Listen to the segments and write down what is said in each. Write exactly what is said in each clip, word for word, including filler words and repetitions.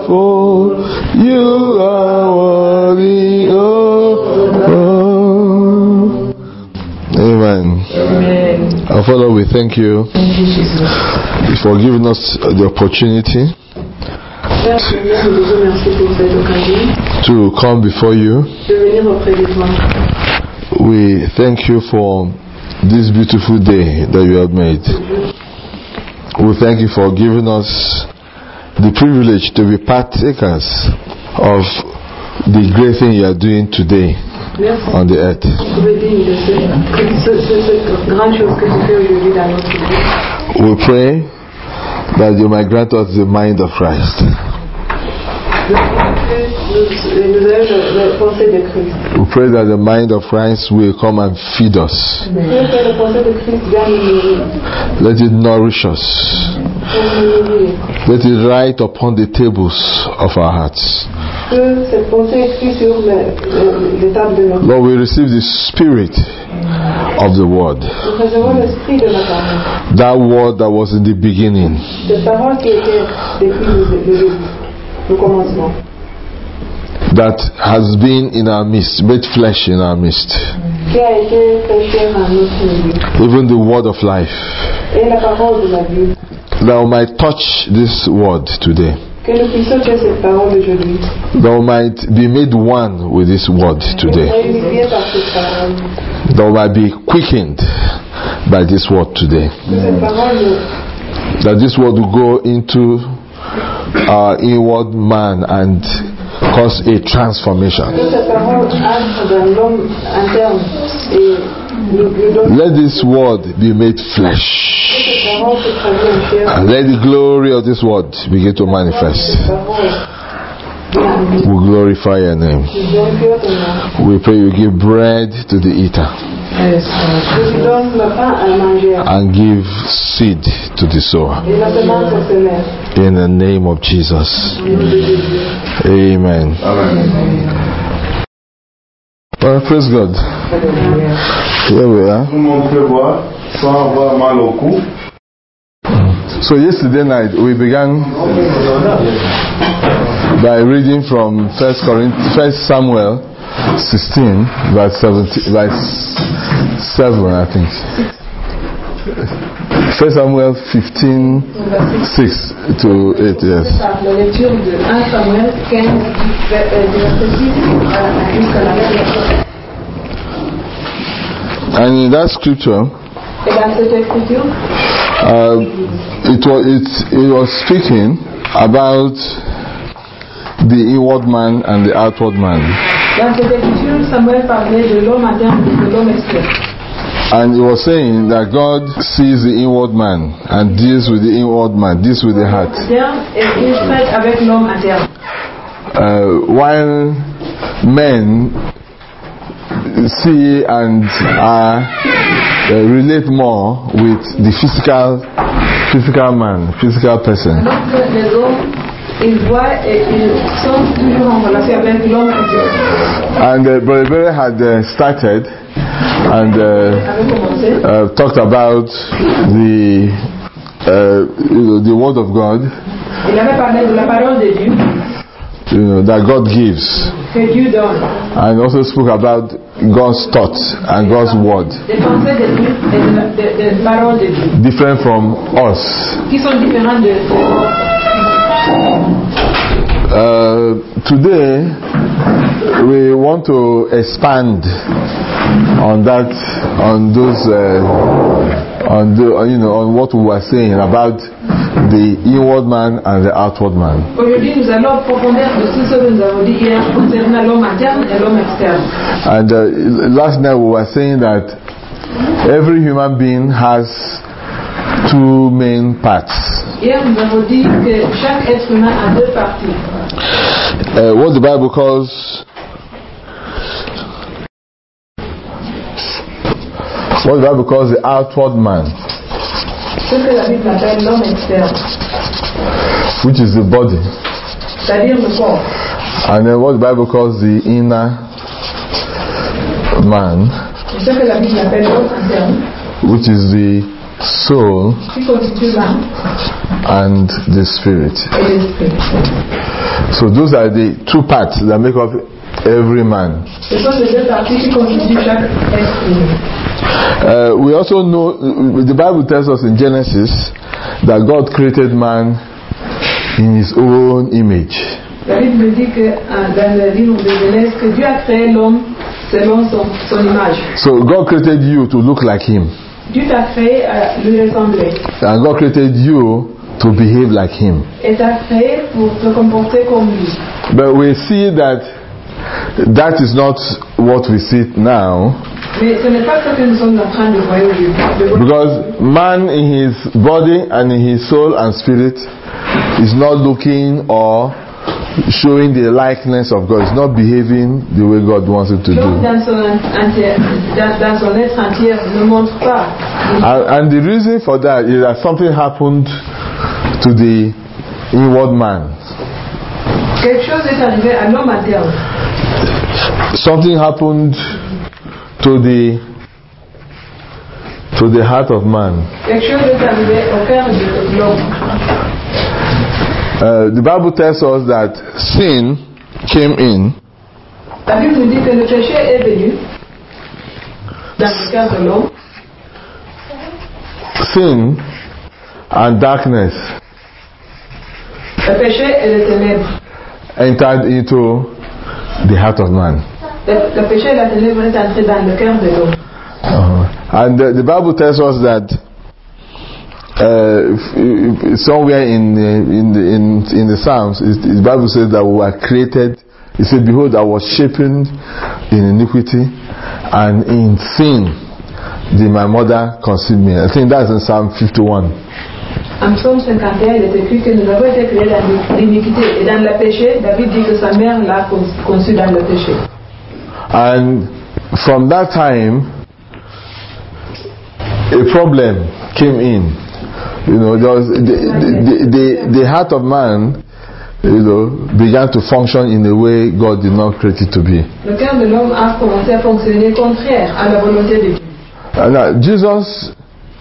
wonderful. You are worthy, oh, oh. Amen. Amen. Our Father, we thank you for giving us the opportunity to come before you. We thank you for this beautiful day that you have made. We thank you for giving us the privilege to be partakers of the great thing you are doing today on the earth. We pray that you might grant us the mind of Christ. We pray that the mind of Christ will come and feed us. Let it nourish us. Let it write upon the tables of our hearts. Lord, we receive the spirit of the word. That word that was in the beginning. That has been in our midst, made flesh in our midst. Even the word of life. That we might touch this word today. That we might be made one with this word today. That we might be quickened by this word today. That this word will go into our inward man and cause a transformation. Let this word be made flesh, and let the glory of this word begin to manifest. We glorify your name. We pray you give bread to the eater and give seed to the sower. In the name of Jesus. Amen. Well, praise God. Here we are. So yesterday night we began by reading from First Corinthians, First Samuel sixteen, verse seventeen, verse seven, I think. First Samuel fifteen, six to eight, yes. And in that scripture, uh, it was it, it was speaking about the inward man and the outward man. And he was saying that God sees the inward man and deals with the inward man, deals with the heart. Uh, while men see and uh, uh, relate more with the physical, physical man, physical person. And uh, Brother Berry had uh, started and uh, uh, talked about the uh, the word of God, you know, that God gives, and also spoke about God's thoughts and God's word, different from us. Uh, today we want to expand on that, on those, uh, on the, you know, on what we were saying about the inward man and the outward man. Aujourd'hui, nous allons approfondir de tout ce que nous avons dit hier concernant l'homme interne et l'homme externe. And uh, last night we were saying that every human being has two main parts. Hier, nous avons dit que chaque être humain a deux parties. Uh, what the Bible calls what the Bible calls the outward man, Ce que la Bible appelle l'homme externe, which is the body, c'est-à-dire le corps. and then what the Bible calls the inner man, Ce que la Bible appelle l'homme interne, which is the soul qui constitue l'âme and the spirit. et l'esprit. So those are the two parts that make up every man. Ce sont ces deux parties qui constituent chaque être humain. Uh, we also know, the Bible tells us in Genesis that God created man in his own image. La Bible dit que dans le livre de Genèse que Dieu a créé l'homme selon son, son image. So God created you to look like him. Dieu t'a créé à lui ressembler. And God created you to behave like him. Et t'a créé pour te comporter comme lui. But we see that that is not what we see now. Mais ce n'est pas ce que nous sommes en train de voir aujourd'hui. Because man in his body and in his soul and spirit is not looking or showing the likeness of God. It's not behaving the way God wants it to do. L'homme dans son, entier, dans, dans son être entier ne montre pas. And, and the reason for that is that something happened to the inward man. Quelque chose est arrivé à l'homme interne. Something happened to the to the heart of man. Quelque chose est arrivé au cœur de l'homme. Uh, the Bible tells us that sin came in. La Bible nous dit que le péché est venu dans le cœur de l'homme. Sin and darkness Le péché et les ténèbres. entered into the heart of man. Le, le péché et la ténèbre est entré dans le cœur de l'homme. Uh-huh. And the, the Bible tells us that uh, f- somewhere in uh, in the in, in the Psalms, it, the Bible says that we were created. It said, "Behold, I was shapen in iniquity, and in sin did my mother conceive me." I think that's in Psalm fifty-one. En Psaume cinquante et un, il est écrit que nous avons été créés dans l'iniquité. Et dans le péché, David dit que sa mère l'a conçu dans le péché. And from that time, a problem came in. You know, there was the, the, the, the heart of man, you know, began to function in a way God did not create it to be. Le cœur de l'homme a commencé à fonctionner contraire à la volonté de Dieu. And now, Jesus,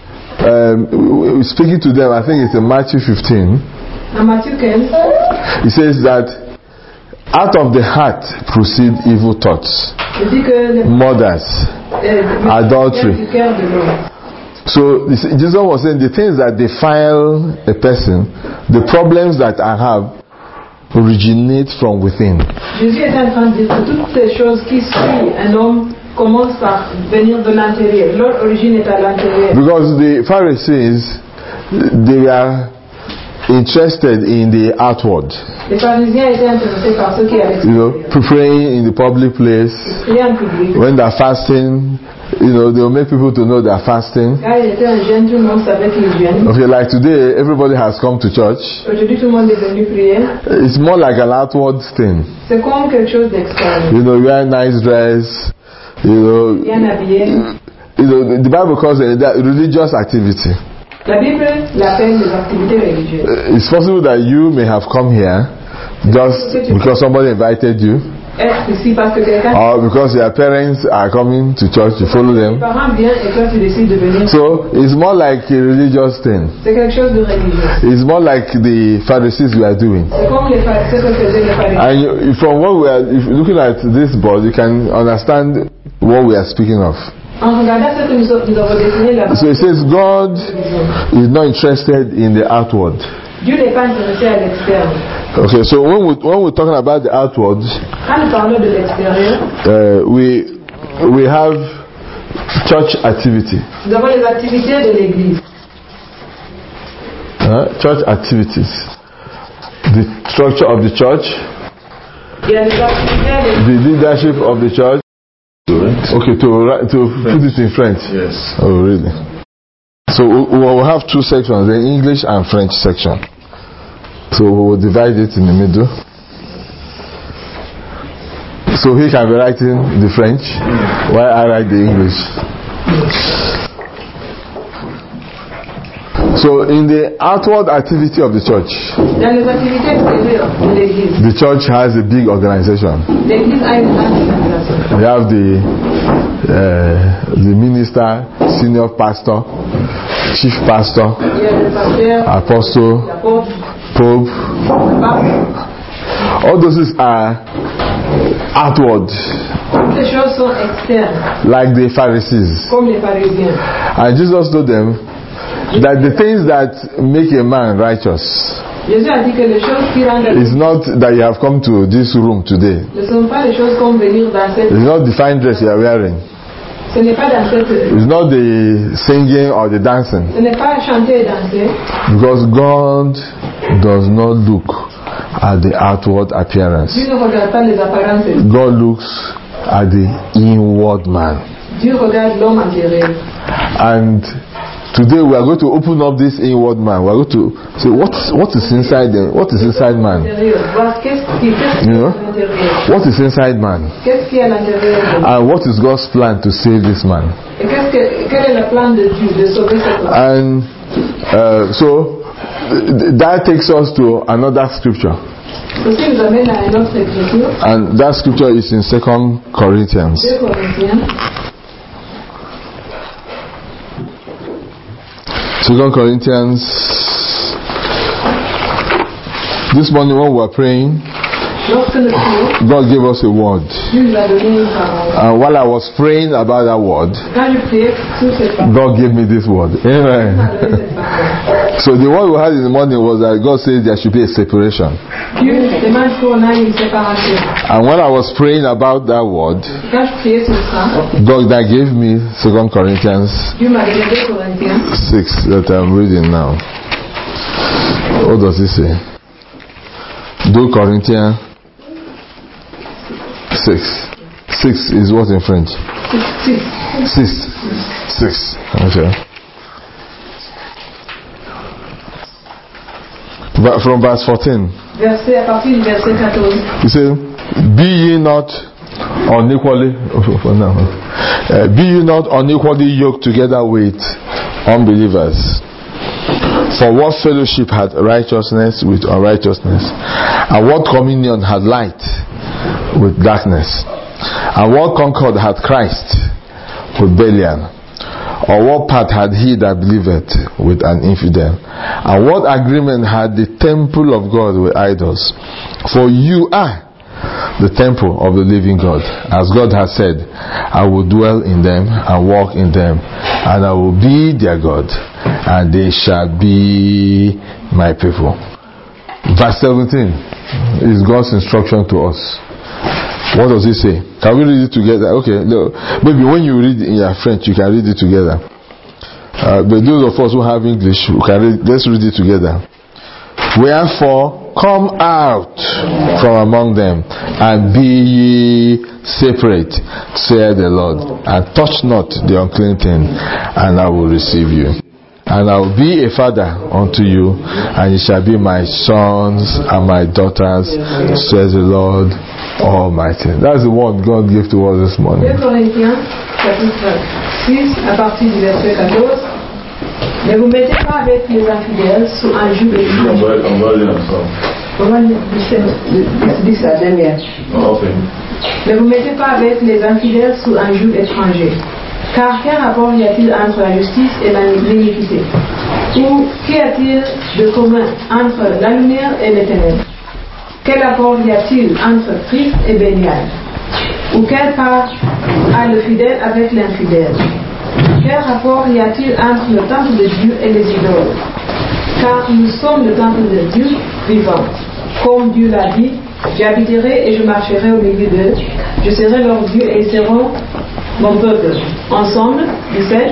um, speaking to them, I think it's in Matthew fifteen, En Matthieu quinze, he says that out of the heart proceed evil thoughts, il dit que le murders, euh, adultery. du cœur de l'homme. So Jesus was saying the things that defile a person, the problems that I have, originate from within. Jésus est en train de dire que toutes ces choses qui suivent un homme commencent par venir de l'intérieur. Leur origine est à l'intérieur. Because the Pharisees, they are interested in the outward. Les pharisiens étaient intéressés par ce qui est à You know, l'extérieur. praying in the public place. Prier en public. When they're fasting, you know, they'll make people to know they're fasting. Quand il était un jeune, tout le monde savait qu'il jeûne. Okay, like today, everybody has come to church. Aujourd'hui, tout le monde est venu prier. It's more like an outward thing. C'est comme quelque chose d'extérieur. You know, you wear a nice dress. You know, Bien habillé. you know, the Bible calls it that religious activity. La Bible l'appelle les activités religieuses. It's possible that you may have come here just because somebody invited you, Être ici parce que quelqu'un. or because your parents are coming to church, you follow Les them. parents viennent et toi tu décides de venir. So it's more like a religious thing. C'est quelque chose de religieux. It's more like the Pharisees were doing. C'est comme les pha- ce que faisaient les pharisiens. And you, from what we are, if you're looking at this board, you can understand what we are speaking of. En regardant ce que nous, nous avons dessiné là-bas. So it says God is not interested in the outward. Dieu n'est pas intéressé à l'externe. Okay, so when we when we're talking about the outward, Quand nous parlons de l'extérieur, uh, we we have church activity, nous avons les activités de l'église. uh, church activities, the structure of the church, Il y a les activités de the leadership of the church. Okay, to write- to put it in French. Yes. Oh, really? So we will have two sections: the English and French section. So we will divide it in the middle. So he can be writing the French, while I write the English. So in the outward activity of the church, Dans les activités extérieures de l'église, the church has a big organization. l'église a une grande organisation. We have the uh, the minister, senior pastor, chief pastor, Il y a le pasteur, apostle, l'apôtre, pope. le pape. All those things are outward. Toutes les choses sont externes. Like the Pharisees. Comme les pharisiens. And Jesus told them that the things that make a man righteous Jésus a dit que les choses qui rendent is not that you have come to this room today. ne sont pas les choses comme venir dans cette. It's not the fine dress you are wearing. Ce n'est pas dans cette. It's not the singing or the dancing. Ce n'est pas chanter et danser. Because God does not look at the outward appearance. Dieu ne regarde pas les apparences. God looks at the inward man. Dieu regarde l'homme intérieur. And today we are going to open up this inward man. We are going to say what what is inside them? What is inside man? You know? What is inside man? And what is God's plan to save this man? And uh, so that takes us to another scripture. And that scripture is in Second Corinthians. Second Corinthians. This morning when we were praying, God gave us a word. And while I was praying about that word, God gave me this word. Amen. So the word we had in the morning was that God says there should be a separation. And when I was praying about that word, God that gave me Second Corinthians six that I'm reading now. What does it say? Two Corinthians six. Six is what in French? Six. Six. Okay. But from verse fourteen. Verset à partir du verset quatorze. He said, "Be ye not unequally, uh, be ye not unequally yoked together with unbelievers. For what fellowship had righteousness with unrighteousness? And what communion had light with darkness? And what concord had Christ with Belial? Or what part had he that believeth with an infidel? And what agreement had the temple of God with idols? For you are the temple of the living God. As God has said, I will dwell in them and walk in them, and I will be their God, and they shall be my people." Verse seventeen is God's instruction to us. What does it say? Can we read it together? Okay, no. Maybe when you read in your French, you can read it together. Uh, but those of us who have English, we can read, let's read it together. "Wherefore, come out from among them, and be ye separate, saith the Lord, and touch not the unclean thing, and I will receive you. And I will be a father unto you, and ye shall be my sons and my daughters, says the Lord Almighty." That's the word God gave to us this morning. deux Corinthiens, chapitre six, à partir du verset quatorze. Ne vous mettez pas avec les infidèles sous un joug étranger. On va lire ensemble. On va lire dix à dernière. Ne vous mettez pas avec les infidèles sous un joug étranger. Car quel rapport y a-t-il entre la justice et l'iniquité? Ou qu'y a-t-il de commun entre la lumière et les ténèbres? Quel rapport y a-t-il entre Christ et Bélial? Ou quelle part a le fidèle avec l'infidèle? Quel rapport y a-t-il entre le temple de Dieu et les idoles? Car nous sommes le temple de Dieu vivant. Comme Dieu l'a dit, j'habiterai et je marcherai au milieu d'eux. Je serai leur Dieu et ils seront mon peuple. Ensemble, dix-sept.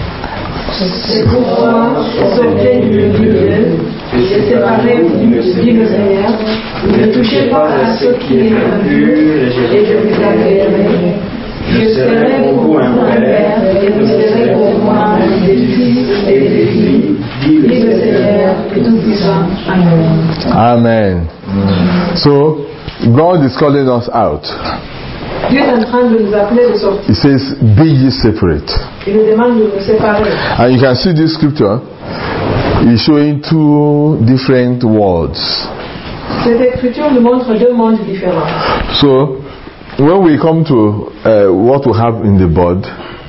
C'est pourquoi sortez du milieu d'eux et séparez-vous, dit le Seigneur. Ne touchez pas à ce qui est impur et je vous accueillerai. Je serai pour vous un père et vous serez pour moi des fils et des filles, dit le Seigneur Tout-Puissant. Amen. Amen. So, God is calling us out. Dieu est en train de nous appeler de sortir. He says, "Be ye separate." Il nous demande de nous séparer. And you can see this scripture is showing two different worlds. Cette écriture nous montre deux mondes différents. So, when we come to uh, what we have in the board,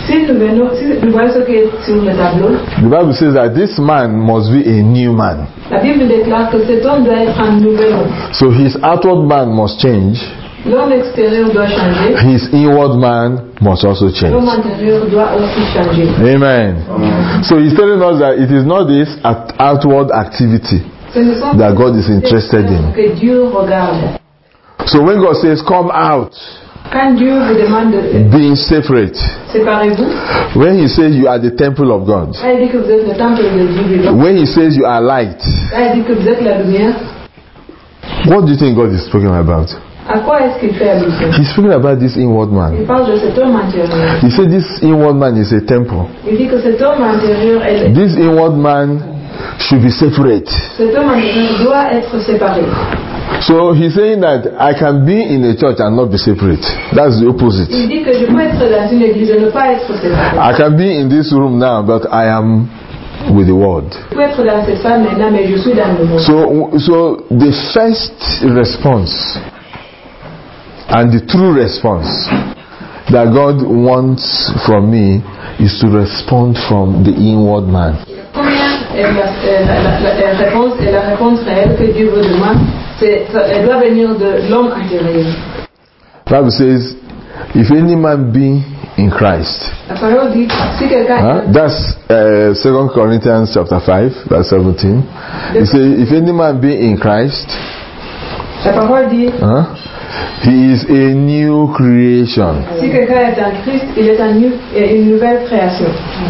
Si nous venons, si nous voyons ce qui est sur le tableau, the Bible says that this man must be a new man. La Bible déclare que cet homme doit être un nouvel homme. So his outward man must change. L'homme extérieur doit changer. His inward man must also change. L'homme intérieur doit aussi changer. Amen. Amen. So he's telling us that it is not this outward activity that God is interested in. Que Dieu regarde. So when God says, come out, quand Dieu vous demande de being separate, séparez-vous. When he says you are the temple of God, quand il dit que vous êtes le temple de Dieu, when he says you are light, quand il dit que vous êtes la lumière, what do you think God is speaking about? À quoi est-ce qu'il fait allusion? He's speaking about this inward man. Il parle de cet homme intérieur. He said this inward man is a temple. Il dit que cet homme intérieur est. This inward man should be separate. Cet homme intérieur doit être séparé. So he's saying that I can be in a church and not be separate. That's the opposite. Il dit que je peux être dans une église et ne pas être séparé. I can be in this room now, but I am with the world. Je peux être dans cette salle maintenant, mais je suis dans le monde. So, so the first response and the true response that God wants from me is to respond from the inward man. La, la, la, la réponse et la réponse réelle que Dieu veut de moi, c'est, elle doit venir de l'homme intérieur. The Bible says, if any man be in Christ. La parole dit, si quelqu'un. Huh? That's uh, Second Corinthians chapter five, verse seventeen. It says, if any man be in Christ. La parole dit. Huh? He is a new creation. Si quelqu'un est en Christ, il est un new, une nouvelle création.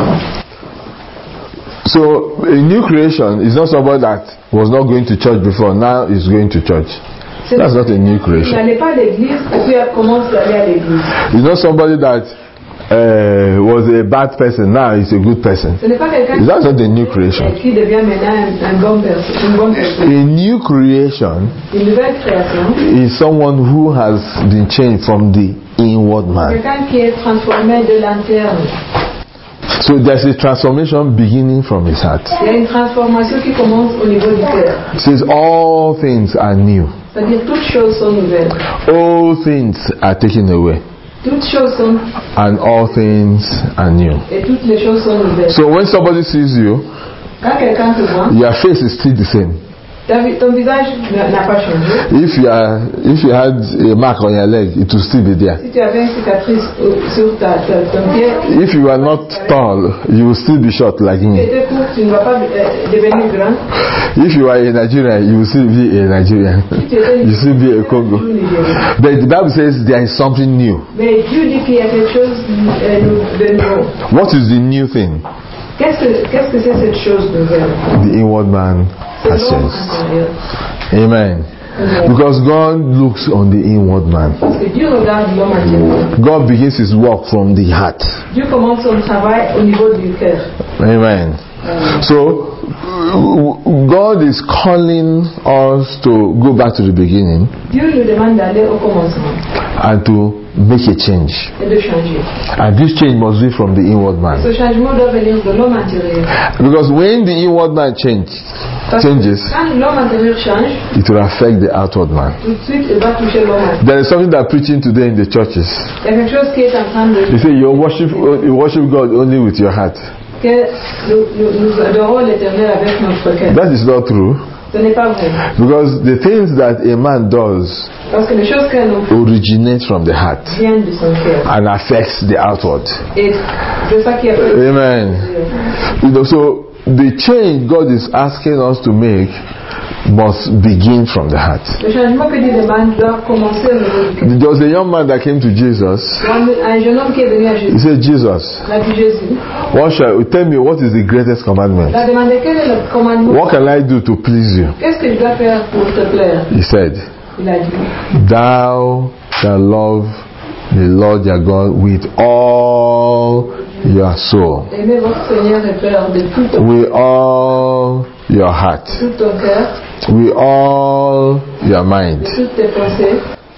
So a new creation is not somebody that was not going to church before, now is going to church. That's not a new creation. Il n'allait pas à l'église et puis elle commence à aller à l'église. It's not somebody that uh, was a bad person, now he's a good person. Ce n'est pas quelqu'un That's not a new creation. qui devient maintenant un, un bon perso- une bonne personne. A new creation Une nouvelle création. is someone who has been changed from the inward man. Quelqu'un qui est transformé de l'interne. So there's a transformation beginning from his heart. Il y a une transformation qui commence au niveau du cœur. It says all things are new. C'est-à-dire toutes choses sont nouvelles. All things are taken away. Toutes choses sont and all things are new. et toutes les choses sont nouvelles. So when somebody sees you, Quand quelqu'un te voit, your face is still the same. ton visage n'a pas changé. If you are, if you had a mark on your leg, it will still be there. Si tu avais une cicatrice sur ta, ta, ton pied, if you are not tall, you will still be short like me. Si tu étais court, tu ne vas pas euh, devenir grand. If you are a Nigerian, you will still be a Nigerian. Si tu étais you still be a Congo. But the Bible says there is something new. Mais Dieu dit qu'il y a quelque chose de nouveau. What is the new thing? Qu'est-ce que, qu'est-ce que c'est cette chose nouvelle? The inward man has changed. Amen. Amen. Because God looks on the inward man. Parce que Dieu regarde l'homme intérieur. God begins his work from the heart. Dieu commence son travail au niveau du cœur. Amen. Amen. So God is calling us to go back to the beginning. Dieu nous demande d'aller au commencement. And to make a change. Et de changer. And this change must be from the inward man. Ce changement doit venir de l'homme intérieur. Because when the inward man change, changes, quand l'homme intérieur change, it will affect the outward man. Tout de suite, il va toucher l'homme. There is something that preaching today in the churches. Il y a quelque chose qui est en train de. You say you worship, you worship God only with your heart. Que nous, nous, nous adorons l'Éternel avec notre cœur. That is not true. Ce n'est pas vrai. Because the things that a man does Parce que les choses qu'un homme originate from the heart viennent de son cœur and affects the outward. Et c'est ça qui a fait. Amen. You know, so the change God is asking us to make must begin from the heart. Le changement que Dieu demande doit commencer au niveau du cœur. There was a young man that came to Jesus. Un jeune homme qui est venu à Jésus. He said, Jesus, il a dit Jésus, what shall, tell me what is the greatest commandment? Il a demandé quel est le commandement. What can I do to please you? Qu'est-ce que je dois faire pour te plaire? He said, Il a dit, Thou shalt love the Lord your God with all your soul. Aimez votre Seigneur et Père de tout ton with all your heart, tout ton cœur, with all your mind, de toutes tes pensées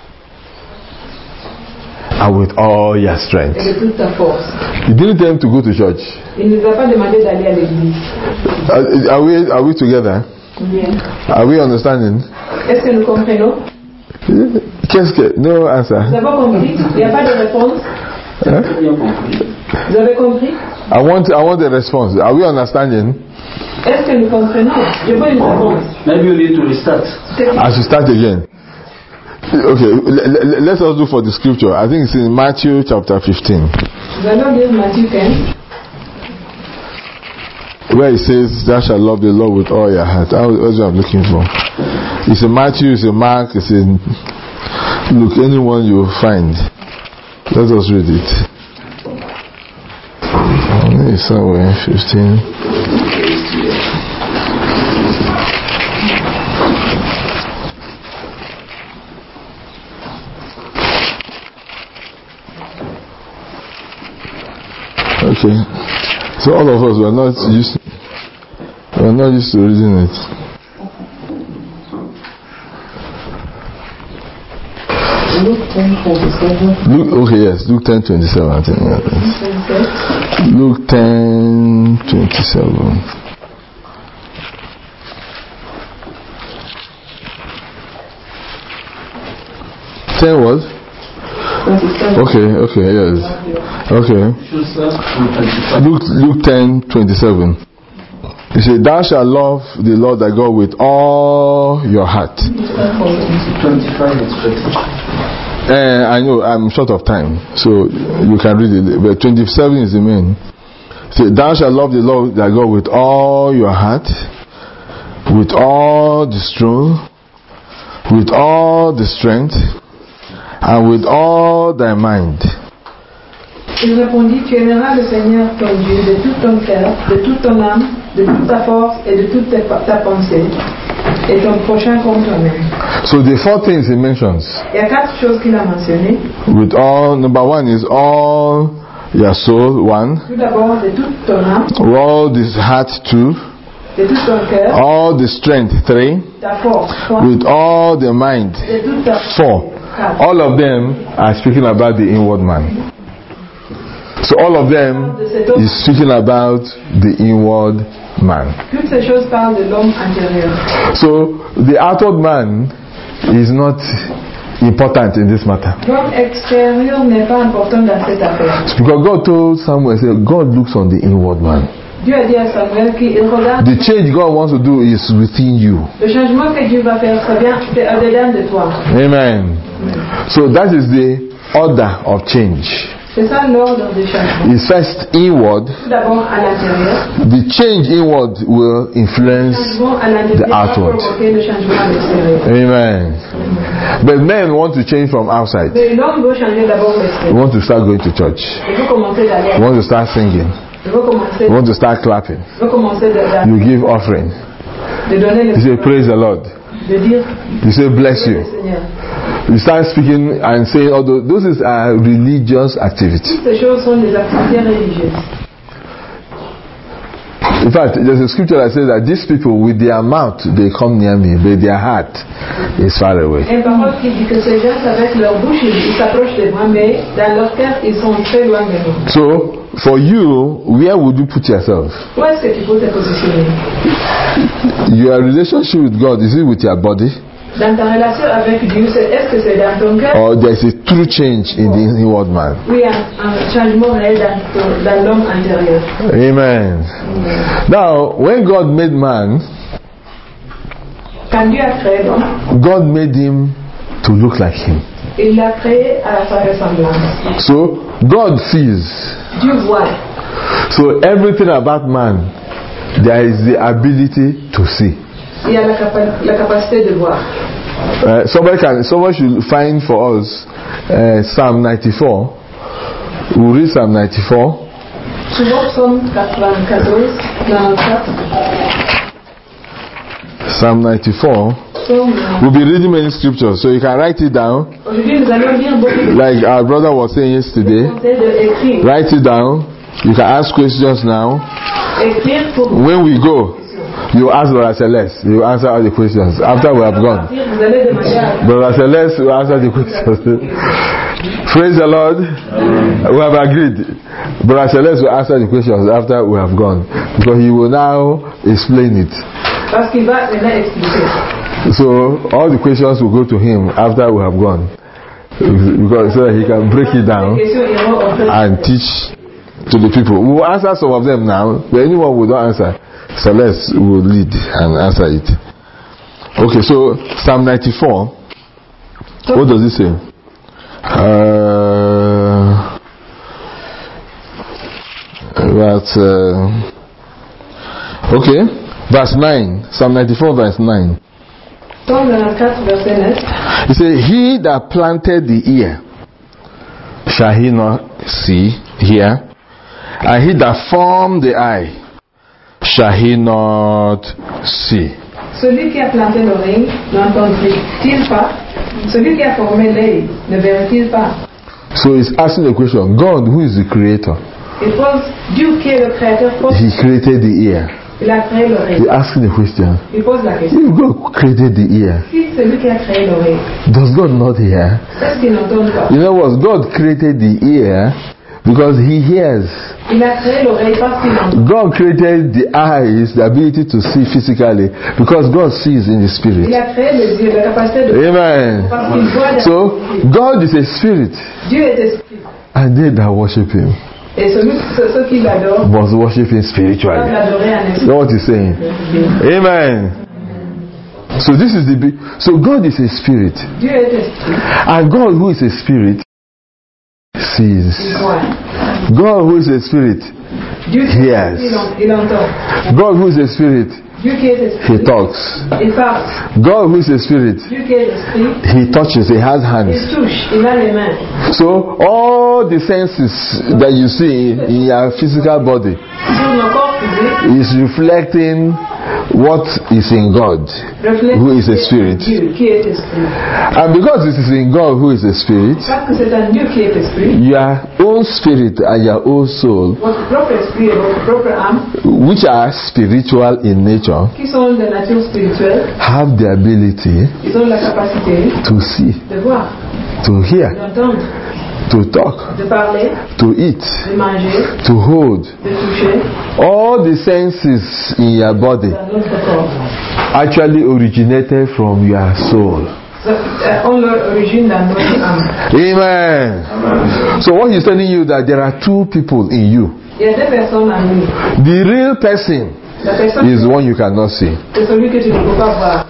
and with all your strength. et de toute ta force. He didn't tell him to go to church. Il ne nous a pas demandé d'aller à l'église. Are, are we are we together? Bien. Are we understanding? Est-ce que nous comprenons? Qu'est-ce que no answer? Nous avons compris. Il n'y a pas de réponse. Hein? Vous avez compris? I want, I want a response. Are we understanding? Est-ce que nous comprenons? Je veux une réponse. Maybe you need to restart. I should start again. Okay, let us look for the scripture. I think it's in Matthew chapter fifteen. Nous allons lire Matthieu quinze. Where it says, "Thou shalt love the Lord with all your heart." That's what I'm looking for. It's in Matthew, it's in Mark, it's in Luke. Anyone you find. Let us read it. It's somewhere in fifteen. Okay, so all of us were not used. We are not used to reading it. Luke ten twenty-seven. Luke, okay, yes, Luke ten twenty-seven. I think. Yeah, Luke ten twenty-seven. Ten what? Okay, okay, yes. Okay. Luke, Luke ten twenty-seven. He said, "Thou shalt love the Lord thy God with all your heart." twenty-five is better. Uh, I know I'm short of time, so you can read it. But twenty-seven is the main. He said, "Thou shalt love the Lord thy God with all your heart, with all the strength, with all the strength, and with all thy mind." Il répondit, "Tu aimeras le Seigneur ton Dieu de tout ton cœur, de toute ton âme, de toute ta force et de toute ta pensée, et ton prochain comme toi-même." So the four things he mentions. Il y a quatre choses qu'il a mentionnées. With all, number one is all your soul, one. Tout d'abord, de toute ton âme. All this heart, two. De tout ton cœur. All the strength, three. Ta force, trois. With all the mind, de toute ta four. Quatre. All of them are speaking about the inward man. So all of them is speaking about the inward man. Toutes ces choses parlent de l'homme intérieur. So the outward man is not important in this matter. L'homme extérieur n'est pas important dans cette affaire. Because God told Samuel, said, God looks on the inward man. Dieu a dit à Samuel qu'il regarde. The change God wants to do is within you. Le changement que Dieu va faire, c'est bien, c'est au-dedans de toi. Amen. So that is the order of change. C'est ça l'ordre du changement. It's first inward. Tout d'abord à l'intérieur. The change inward will influence the outward. Le changement à l'extérieur. Amen. But men want to change from outside. Mais l'homme veut changer d'abord l'extérieur. They want to start going to church. Il veut commencer d'aller. They want to start singing. Il veut commencer. They want to start clapping. Il veut commencer de. You give offering. De donner le. You say praise the Lord. De dire. You say bless you. You start speaking and saying, although those are religious activities. Toutes ces choses sont des activités religieuses. In fact, there's a scripture that says that these people, with their mouth, they come near me, but their heart is far away. Une parole qui dit que ces gens, avec leur bouche, ils s'approchent de moi, mais dans leur cœur, ils sont très loin de nous. So, for you, where would you put yourself? Où est-ce que tu peux te positionner? Your relationship with God, is it with your body? Dans ta relation avec Dieu, est-ce que c'est dans ton cœur? Or there's a true change in the inward man? Oui, un, un changement réel dans, dans l'homme intérieur. Amen. Amen. Now, when God made man, quand Dieu a créé l'homme, God made him to look like him. Il l'a créé à sa ressemblance. So, God sees. Dieu voit. So, everything about man, there is the ability to see. Il y a la, capa- la capacité de voir. Uh, somebody can, somebody should find for us uh, Psalm ninety-four. We'll read Psalm ninety-four. Psalm ninety-four. We'll be reading many scriptures, so you can write it down. Like our brother was saying yesterday. Write it down. You can ask questions now. When we go, you ask Brother Celeste. You answer all the questions after we have gone. Brother Celeste will answer the questions. Praise the Lord. We have agreed. Brother Celeste will answer the questions after we have gone, because he will now explain it. So all the questions will go to him after we have gone, because so that he can break it down and teach to the people. We will answer some of them now, but anyone who don't answer, Celeste will lead and answer it. Okay, so Psalm ninety-four. What does it say? Uh, verse, uh, okay, verse nine. Psalm ninety-four, verse nine. He said, he that planted the ear, shall he not see, hear? And he that formed the eye, shall he not see? Celui qui a planté l'oreille n'entend-il pas? Celui qui a formé l'œil ne verra-t-il pas? So he's asking the question, God, who is the creator? Il pose, Dieu qui est le créateur, pose, He created the ear. il a créé l'oreille. He's asking the question, Il pose la question. if God created the ear, Si celui qui a créé l'oreille, does God not hear? est-ce qu'il n'entend pas? You know what? God created the ear because he hears. Il a créé l'oreille parce qu'il entend. God created the eyes, the ability to see physically, because God sees in the spirit. Il a créé les yeux, la capacité de Amen. parce qu'il voit dans So, God is a spirit, Dieu est esprit. and they that worship him Et celui, ceux, ceux qui l'adorent, must worship him doivent spiritually. l'adorer en esprit. That's what he's saying. Amen. So this is the big, so God is a spirit, Dieu est esprit. and God who is a spirit sees. Il voit. God who is a spirit Dieu qui est hears. esprit, il en- il entend. God who is a spirit, Dieu qui est esprit, he talks. il parle. God who is a spirit, Dieu qui est esprit, he touches, he has il hands. touche, il a les mains. So all the senses that you see in your physical body Sur nos corps physiques, is reflecting what is in God, reflète who is a spirit. Dieu qui est esprit. And because it is in God who is a spirit, Parce que c'est un Dieu qui est esprit, your own spirit and your own soul, votre propre esprit et votre propre âme, which are spiritual in nature, qui sont de nature spirituelle, have the ability ils ont la capacité to see, de voir, to hear, d'entendre, to talk, de parler, to eat, de manger, to hold. de toucher All the senses in your body dans notre corps. actually originated from your soul. Euh, ont leur origine dans notre âme. Amen. So what he's telling you that there are two people in you. Il y a deux personnes en nous. The real person La personne, is one you cannot see. c'est celui que tu ne peux pas voir.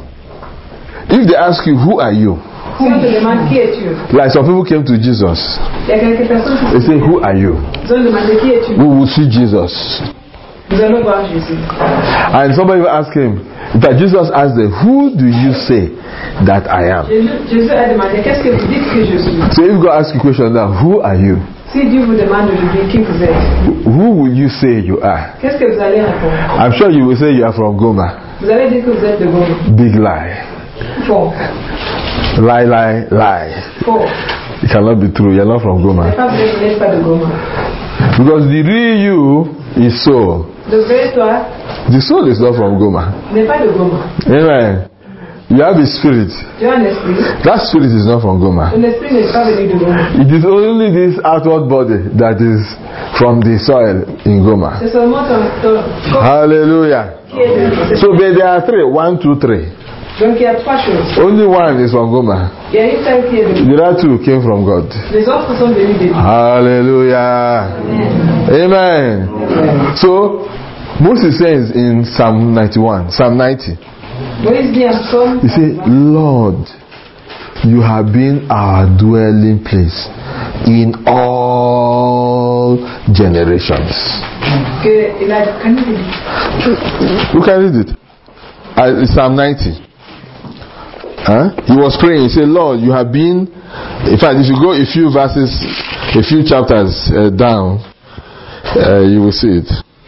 If they ask you, who are you? Si on te demande qui es-tu, Like some people came to Jesus. il y a quelques personnes qui They say, who are you? ils ont demandé qui es-tu. We will see Jesus. Nous allons voir Jésus. And somebody will ask him, that Jesus asked them, who do you say that I am? Jésus, Jésus a demandé qu'est-ce que vous dites que je suis. So if God asks you a question now, who are you? Si Dieu vous demande aujourd'hui qui vous êtes, Who will you say you are? qu'est-ce que vous allez répondre? I'm sure you will say you are from Goma. Vous allez dire que vous êtes de Goma. Big lie. Faux. Lie, lie, lie. Faux. It cannot be true. You're not from C'est Goma. pas vrai, vous n'êtes pas de Goma. Because the real you is soul. Le vrai toi The soul is not from Goma. n'est pas de Goma. Amen. You have a spirit. Tu as un esprit. That spirit is not from Goma. Ton esprit n'est pas venu de Goma. It is only this outward body that is from the soil in Goma. C'est seulement ton, ton corps Hallelujah. qui est de. So there there are three. One, two, three. Donc il y a trois choses. Only one is from Goma. Il y a une seule qui est de. The other two came from God. Les autres sont venus de Dieu. Hallelujah. Amen. So Moses says in Psalm ninety-one, Psalm ninety, Moïse dit en psaume, he said, Lord, you have been our dwelling place in all generations. que il a can you read it? Who can read it? Uh, Psalm ninety. Huh? He was praying. He said, Lord, you have been. In fact, if you go a few verses, a few chapters uh, down, uh, you will see it.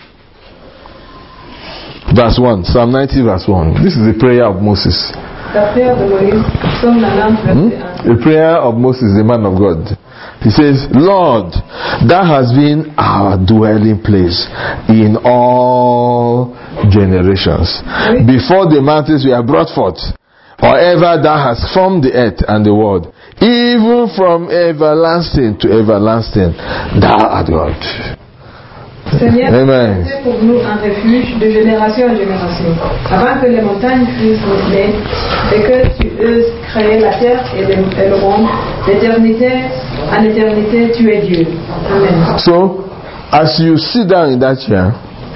Verse one. Psalm ninety, verse one. This is the prayer of Moses. La prière de Moïse, psaume quatre-vingt-dix, verset un. The prayer of Moses, the man of God. He says, Lord, thou hast been our dwelling place in all generations. Before the mountains were brought forth, or ever thou hast formed the earth and the world, even from everlasting to everlasting, thou art God. Seigneur, Amen. c'est pour nous un refuge de génération en génération. Avant que les montagnes fussent modelées et que tu eusses créé la terre et le, et le monde, d'éternité en éternité, tu es Dieu. Amen. So, As you sit down in that chair,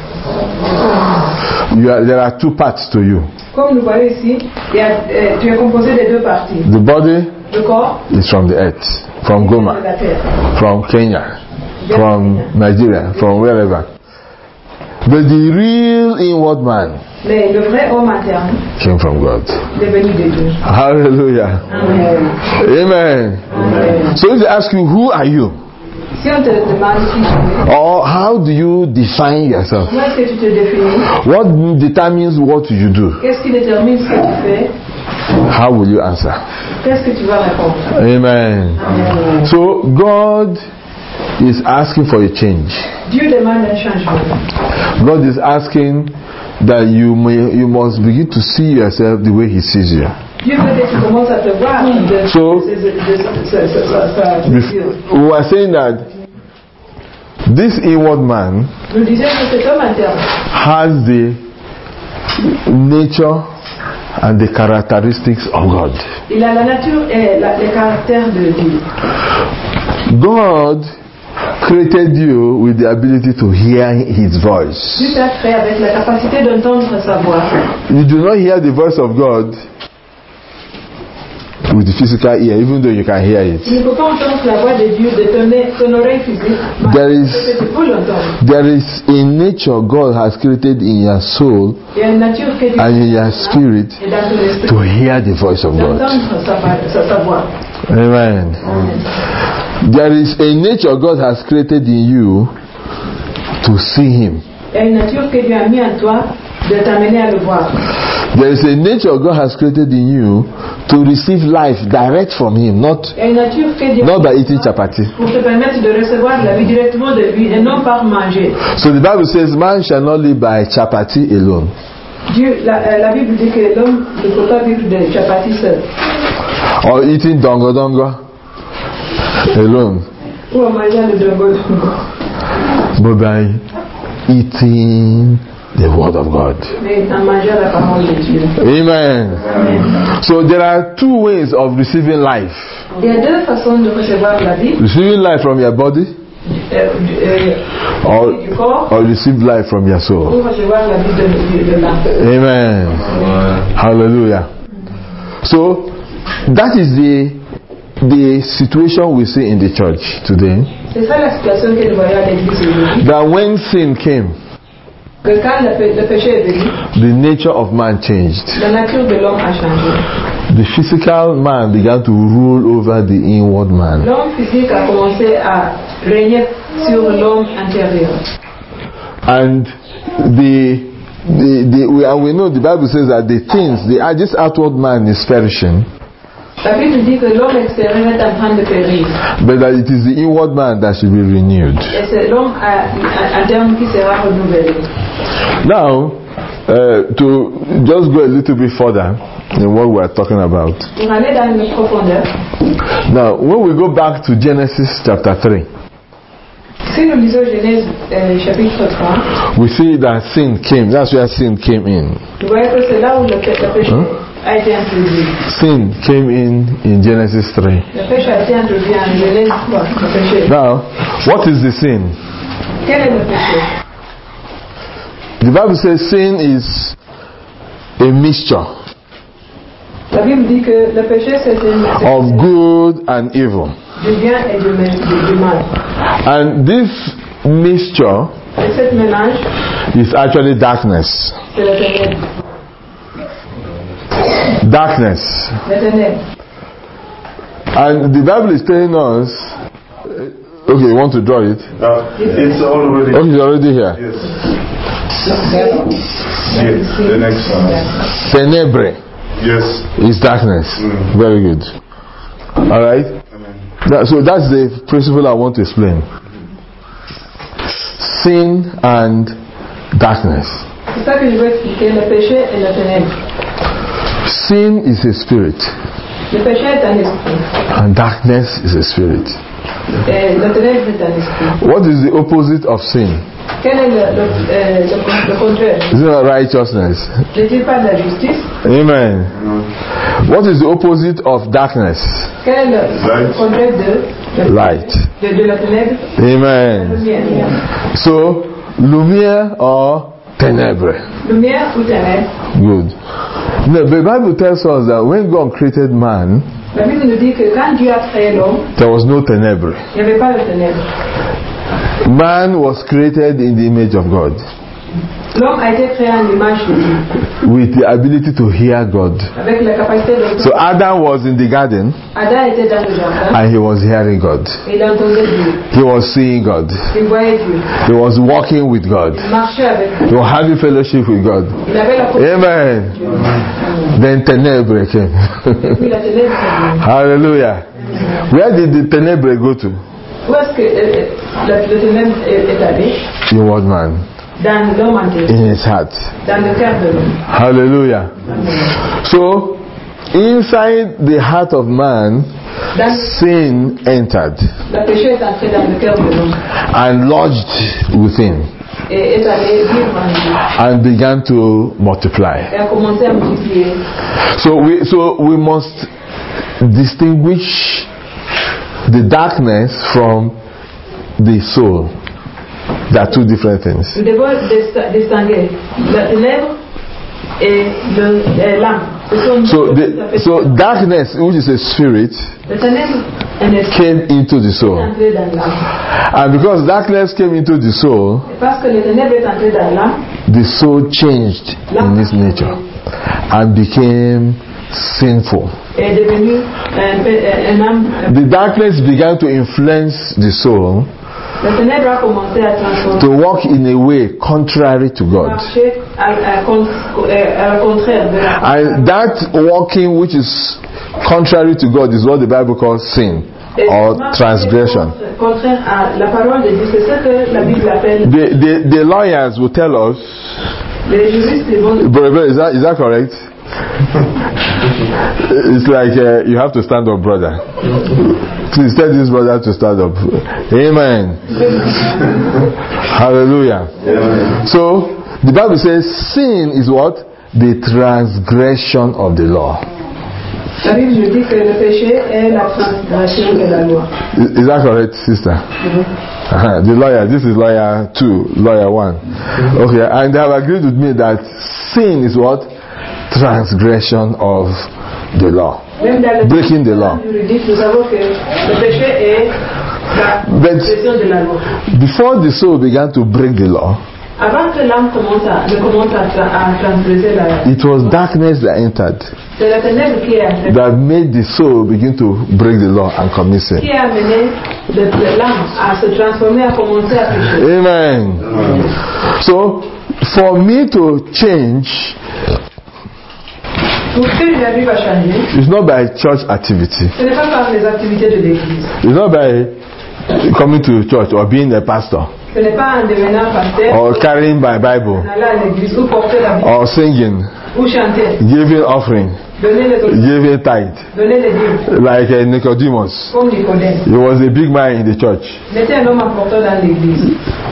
you are, there are two parts to you. Comme nous voyons ici, il y a, euh, tu es composé de deux parties. The body Le corps is from the earth, from Goma, de la terre. from Kenya, from Nigeria, from wherever. But the real inward man Mais le vrai homme interne came from God. est venu de Dieu. Hallelujah. Amen. Amen. Amen. So if they ask you, who are you? Si on te demande qui tu es, Or how do you define yourself? comment est-ce que tu te définis? What determines what you do? Qu'est-ce qui détermine ce que tu fais? How will you answer? Qu'est-ce que tu vas répondre? Amen. Amen. So God is asking for a change. Dieu demande un changement. God is asking that you may, you must begin to see yourself the way He sees you. Dieu veut que tu commences à te voir de, So, de, de, de, de, de, sa vision. We are saying that this inward man Nous disions que cet homme interne has the nature and the characteristics of God. il a la nature et la, les caractères de Dieu. God created you with the ability to hear His voice. Dieu t'a créé avec la capacité d'entendre sa voix. You do not hear the voice of God with the physical ear, even though you can hear it. Tu ne peux pas entendre la voix de Dieu de ton, ton oreille physique. There is, Tu peux l'entendre. there is a nature God has created in your soul Il y a une nature que Dieu and in your spirit et dans ton esprit to hear the voice of God. d'entendre sa, sa, sa voix. Amen. Amen. There is a nature God has created in you to see Him. Il y a une nature que Dieu a mis en toi de t'amener à le voir. There is a nature God has created in you to receive life direct from Him, not, Il y a une nature que Dieu not by a mis eating en toi chapati. pour te permettre de recevoir la vie directement de lui et non par manger. So the Bible says, man shall not live by chapati alone. Dieu, la, euh, la Bible dit que l'homme ne peut pas vivre de chapati seul. Or eating dongo dongo alone. Ou en mangeant le dongo dongo. But by eating the Word of God. Mais en mangeant la parole de Dieu. Amen. Amen. So there are two ways of receiving life. Il y a deux façons de recevoir la vie. Receiving life from your body Euh, euh, or, du corps or receive life from your soul. pour recevoir la vie de, de, de l'âme. Amen. Hallelujah. So that is the the situation we see in the church today. C'est ça la situation que nous voyons à l'église aujourd'hui. That when sin came, Que quand le, pé- le péché est venu, the nature of man changed. la nature de l'homme a changé. The physical man began to rule over the inward man. L'homme physique a commencé à régner sur l'homme intérieur. And the the, the we, and we know the Bible says that the things, the this outward man is perishing, La Bible dit que l'homme extérieur est en train de périr. but that it is the inward man that should be renewed. Et c'est l'homme à- à- interne qui sera renouvelé. Now, uh, to just go a little bit further in what we are talking about. Pour aller dans une profondeur, Now, when we go back to Genesis chapter three, si nous lisons Genèse euh, chapitre trois, we see that sin came. That's where sin came in. vous voyez que c'est là où le, pé- le péché Hein? a été introduit. Sin came in in Genesis three. Le péché a été introduit en Genèse trois, le péché. Now, what is the sin? Quel est le péché? The Bible says sin is a mixture La Bible dit que le péché c'est une- c'est of good and evil. du bien et du, mal- du- du mal. And this mixture Et cette mélange, is actually darkness. c'est le ténèbre. Darkness. Le ténèbre. And the Bible is telling us, uh, okay, you want to draw it? Uh, it's already. Okay, it's already here. Yes. Yes. The next one. Tenebre Yes. is darkness. Mm. Very good. All right. Amen. That, so that's the principle I want to explain. Sin and darkness. C'est ça que je veux expliquer, le péché et le ténèbre. Sin is a spirit, Le péché est un esprit. and darkness is a spirit. Et le ténèbre est un esprit. What is the opposite of sin? Quel est le, le, euh, le, le contraire? Is it not righteousness? N'est-il pas de la justice? Amen. What is the opposite of darkness? Quel est le, le contraire de light. De, de la ténèbre. Amen. Lumière. So, lumière or ténèbres. Lumière ou ténèbre. Good. Now, the Bible tells us that when God created man, La Bible nous dit que quand Dieu a créé l'homme, there was no ténèbres. il n'y avait pas de ténèbres. Man was created in the image of God, L'homme a été créé en image de Dieu, with the ability to hear God. avec la capacité de... So Adam was in the garden Adam était dans le jardin and he was hearing God. et il entendait Dieu. He was seeing God. Il voyait Dieu. He was walking with God. Il marchait avec He Dieu. was having fellowship with God. Il avait la possibilité. Amen. Then ténèbres came. Et puis la ténèbre est venue. Hallelujah. Where did the ténèbres go to? Où est-ce que euh, la, la ténèbre est, est allée? In what man? Dans l'homme entier, In his heart. dans le cœur de l'homme. Hallelujah. So, inside the heart of man, Dans sin entered le péché est entré dans le cœur de l'homme and lodged within et est allé vivre en lui and began to multiply. et a commencé à multiplier. So we, so we must distinguish the darkness from the soul. There are two different things. Nous devons dis- distinguer la ténèbre et le- et l'âme. Ce sont deux So, choses the, tout à fait so différentes. darkness, which is a spirit, La ténèbre est un esprit came into the soul. entré dans l'âme. And because darkness came into the soul, Et parce que le ténèbre est entré dans l'âme, the soul changed in its nature and became sinful. est devenu un, un âme. The darkness began to influence the soul La ténèbre a commencé à transformer, to walk in a way contrary to God. marcher à, à, con- à la contraire de la And that walking which is contrary to God is what the Bible calls sin Et or marcher transgression. contre- Contraire à la parole de Dieu, c'est ce que la Bible appelle The, the, the lawyers will tell us, les juristes. Ils vont, brother, is that, is that correct? It's like uh, you have to stand up, brother. Please tell this brother to stand up. Amen. Hallelujah. So, the Bible says sin is what? The transgression of the law. La Bible nous dit que le péché est la transgression de la loi. Is, is that correct, sister? Uh-huh. The lawyer, this is lawyer two, lawyer one. Okay, and they have agreed with me that sin is what? Transgression of the law. Même dans le Breaking the law. juridique, nous savons que le péché est la But- transgression de la loi. Before the soul began to break the law, Avant que l'âme commence à, ne commence à, tra- à transgresser la loi, it was darkness that entered c'est la ténèbre qui est entrée, that made the soul begin to break the law and commit sin. qui a amené le- le- l'âme à se transformer, à commencer à pécher. Amen. So, for me to change, Pour que la vie va changer, it's not by church activity. ce n'est pas par les activités de l'église. It's not by coming to church or being a pastor Ce n'est pas en devenant pasteur, or carrying my Bible en allant à l'église, ou porter la Bible, or singing, ou chanter, giving offering, donner les offrandes, giving tithe, donner les dîmes, like uh, Nicodemus. comme Nicodème. He was a big man in the church. Il était un homme important dans l'église.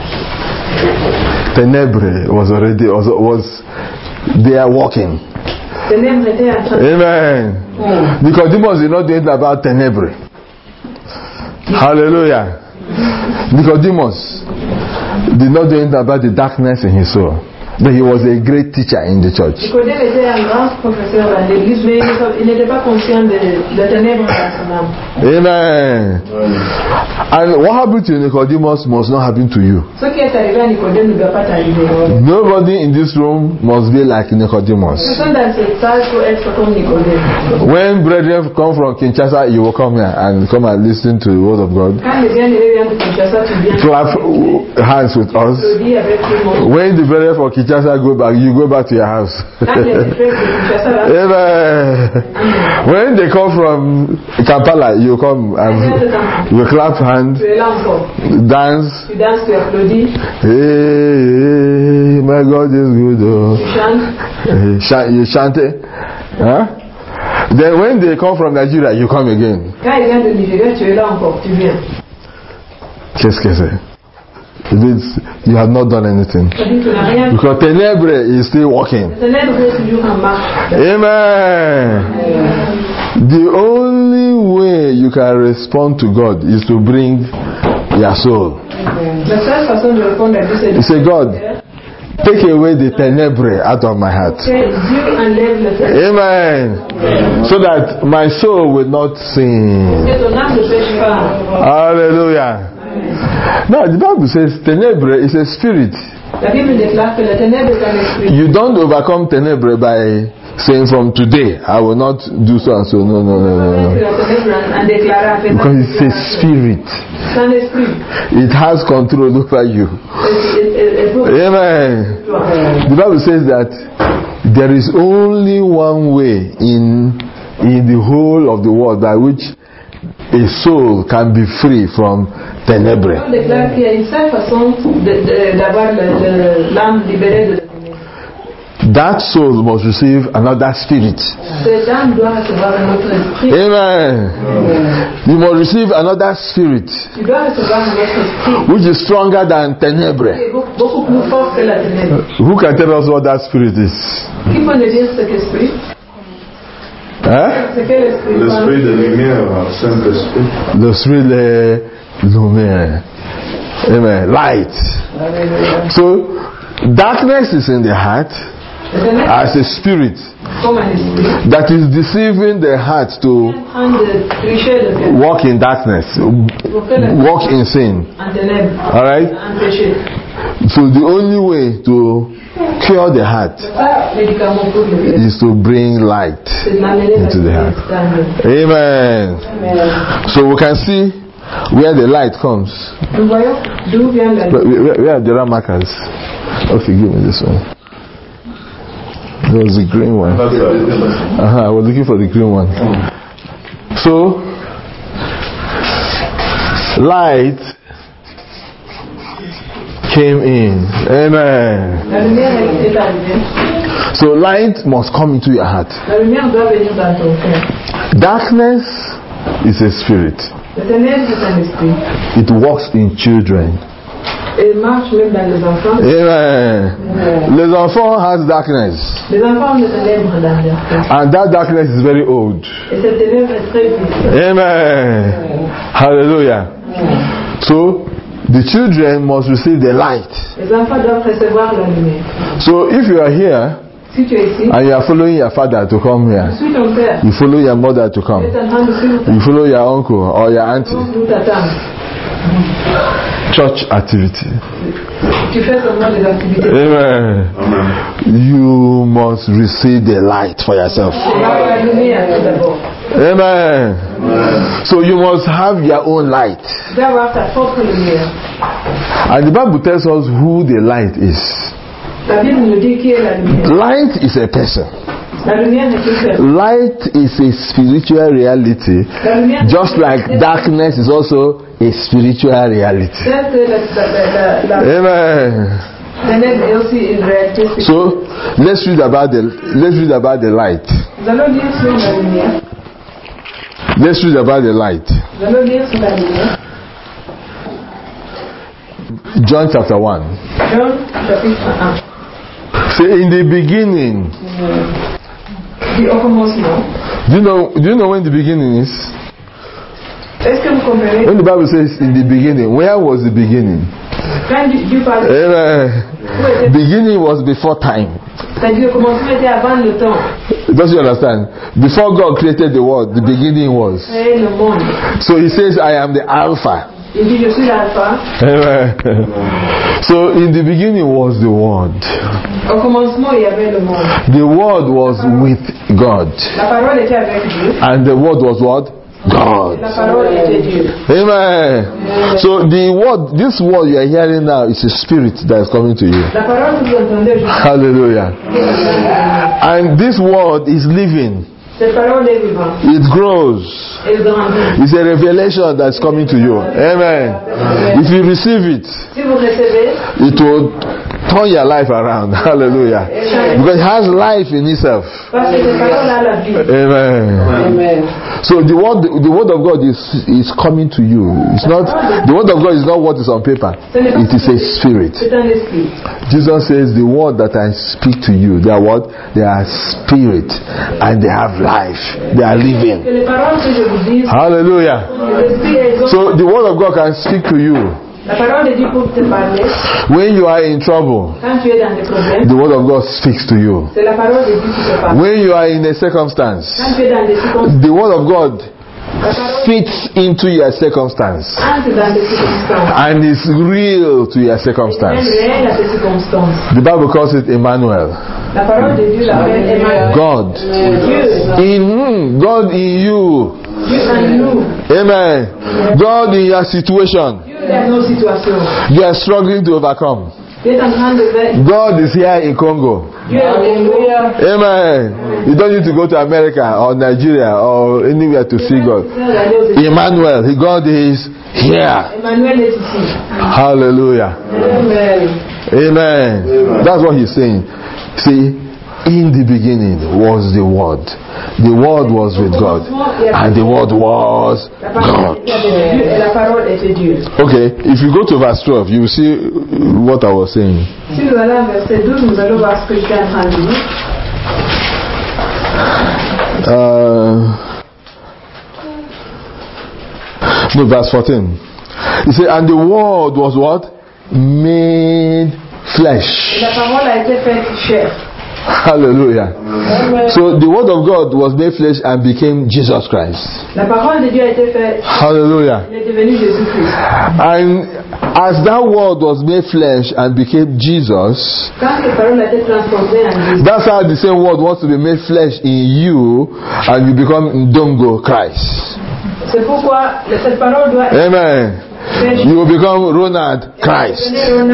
Tenebre was already was, was there walking. Ténèbres était en train de... Amen. Nicodemus did not do anything about tenebre. Hallelujah. Nicodemus did not do anything about the darkness in his soul. But he was a great teacher in the church. Nicodème était un grand professeur dans l'église, mais il n'était pas conscient de la ténèbre dans son âme. Amen. And what happened to Nicodemus must not happen to you. Ce qui est arrivé à Nicodème ne doit pas t'arriver. Nobody in this room must be like Nicodemus. Personne dans cette salle peut être comme Nicodème. When brethren come from Kinshasa, you will come here and come and listen to the word of God. Quand les bien-aimés viennent de Kinshasa, tu viens Clap hands with us. applaudir avec tout le monde. When the brethren from Kinshasa go back, you go back to your house. Quand les frères de Kinshasa là, Amen. When they come from Kampala, you come and you clap hands, tu es là encore. dance. Tu danses, tu applaudis, Hey, my God is good. Oh. tu chantes. Eh, cha- You chant it. Huh? Then when they come from Nigeria, you come again. Quand ils viennent de Nigeria, tu es là encore, tu viens. Qu'est-ce que c'est? It means you have not done anything. Ça dit que tu n'as rien. Because Tenebre is still walking. La ténèbre est toujours en marche. Amen. The only way you can respond to God is to bring your soul. La seule façon de répondre à Dieu, c'est de You say, God, take away the tenebre out of my heart. que Dieu enlève le ténèbre. Amen. So that my soul will not sin. Que ton âme ne pêche pas. Hallelujah. Now the Bible says tenebre is a spirit. La Bible déclare que le ténèbre est un esprit. You don't overcome tenebre by saying from today I will not do so and so. No, no, no, no, no. Le ténèbre en déclarant. Because it's a spirit. C'est un esprit. It has control over you. Amen. The Bible says that there is only one way in in the whole of the world by which a soul can be free from ténèbres. On déclare qu'il y a une seule façon d'avoir l'âme libérée de la ténèbre. That soul must receive another spirit. Cette âme doit recevoir un autre esprit. Amen. You must receive another spirit. Tu dois recevoir un autre esprit. Which is stronger than ténèbres. Qui est beaucoup plus fort que la ténèbre. Who can tell us what that spirit is? Qui peut nous dire cet esprit? Hein? C'est quel esprit? L'esprit de lumière, Saint-Esprit. L'esprit de lumière. Amen. Light. So, darkness is in the heart as a spirit that is deceiving the heart to walk in darkness, walk in sin. Alright? So the only way to cure the heart is to bring light into the heart. Amen. So we can see where the light comes. Where, where are the markers? Okay, give me this one. There was the green one. Uh-huh, I was looking for the green one. So, light came in. Amen. So, light must come into your heart. Darkness is a spirit. It works in children. Et marche même dans les enfants. Amen. Les enfants has darkness. Les enfants ont des ténèbres dans leur cœur. And that darkness is very old. Et cette ténèbre est très vieille. Amen. Hallelujah. So the children must receive the light. Les enfants doivent recevoir la lumière. So if you are here, si tu es ici, and you are following your father to come here, suis ton père. You follow your mother to come. You follow your uncle or your auntie. Church activity. Tu fais seulement des activités. Amen. Amen. You must receive the light for yourself. Amen. Amen. So you must have your own light. And the Bible tells us who the light is. Light is a person. Light is a spiritual reality, just like darkness is also a spiritual reality. Amen. So let's read about the let's read about the light. Let's read about the light. John chapter one. Say in the beginning. Do you know? Do you know when the beginning is? When the Bible says in the beginning, where was the beginning? Amen. Beginning was before time. Don't you understand? Before God created the world, the beginning was. So He says, "I am the Alpha." Amen. So in the beginning was the Word. The Word was with God. And the Word was what? God. Amen. So the word, this word you are hearing now is a spirit that is coming to you. Hallelujah. And this word is living. It grows. It's a revelation that's coming to you. Amen. If you receive it, it will turn your life around. Hallelujah. Because it has life in itself. Amen. Amen. So the word, the word of God is is coming to you. It's not the word of God is not what is on paper. It is a spirit. Jesus says, "The word that I speak to you, they are what? They are spirit, and they have life. They are living." Hallelujah. So the word of God can speak to you. La parole de Dieu pour te parler. When you are in trouble, quand tu es dans des problèmes, the word of God speaks to you. C'est la parole de Dieu qui te parle. When you are in a circumstance, quand tu es dans des circonstances, the word of God fits into your circumstance entre dans des circonstances, and is real to your circumstance. réel à tes circonstances. The Bible calls it Emmanuel. La parole de Dieu l'appelle Emmanuel. God. Dieu. In God in you. Dieu en nous. Amen. God in your situation. Dieu dans nos situations. You are struggling to overcome. Dieu est en train de faire. God is here in Congo. Dieu est en nous. Amen. You don't need to go to America or Nigeria or anywhere to see God. Emmanuel, God is here. Emmanuel est ici. Hallelujah. Amen. Amen. That's what he's saying. See, in the beginning was the Word. The Word was with God, and the Word was God. Okay, if you go to verse twelve, you will see what I was saying. Si nous allons à verset douze, nous allons voir ce que j'étais en train de dire. Uh, no, verse fourteen. He said, and the Word was what? Made flesh. La parole a été faite chair. Hallelujah. Amen. So the word of God was made flesh and became Jesus Christ. La parole de Dieu a été faite. Hallelujah. Il est devenu Jésus-Christ. And as that word was made flesh and became Jesus, quand cette parole a été transformée en Jésus, that's how the same word wants to be made flesh in you, and you become Ndongo Christ. C'est pourquoi cette parole doit. Amen. You will become Ronald Christ.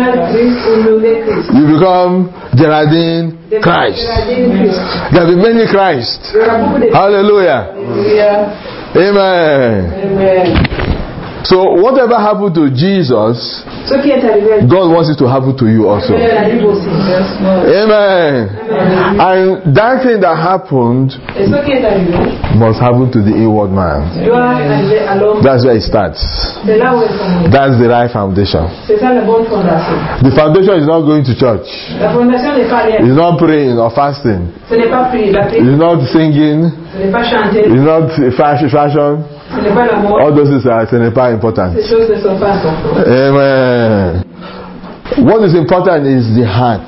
You become Geraldine Christ. There will be many Christ. Hallelujah. Amen. Amen. So whatever happened to Jesus, God wants it to happen to you also. Amen. And that thing that happened must happen to the inward man. That's where it starts. That's the right foundation. The foundation is not going to church. It's not praying or fasting. It's not singing. It's not fashion. All those things are not important. Amen. What is important is the heart.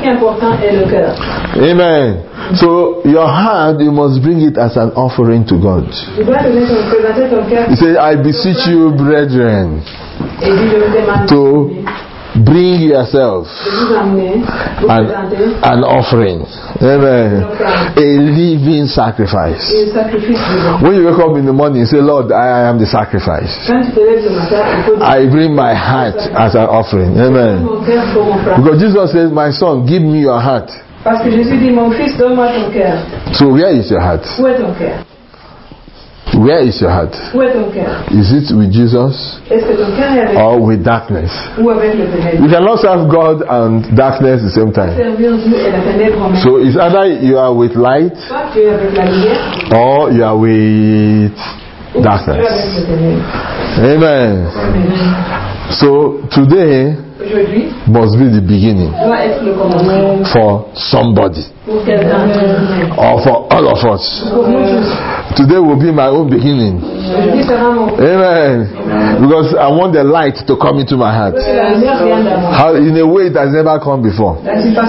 Amen. So your heart, you must bring it as an offering to God. He said, I beseech you, brethren, to bring yourself an, an offering. Amen. A living sacrifice. When you wake up in the morning, you say, Lord, I am the sacrifice. I bring my heart as an offering. Amen. Because Jesus says, my son, give me your heart. So where is your heart? Where is your heart? Is it with Jesus or with darkness? You cannot serve God and darkness at the same time. So it's either you are with light or you are with darkness. Amen. So today must be the beginning for somebody or for all of us. Today will be my own beginning. Amen. Because I want the light to come into my heart. How, in a way it has never come before.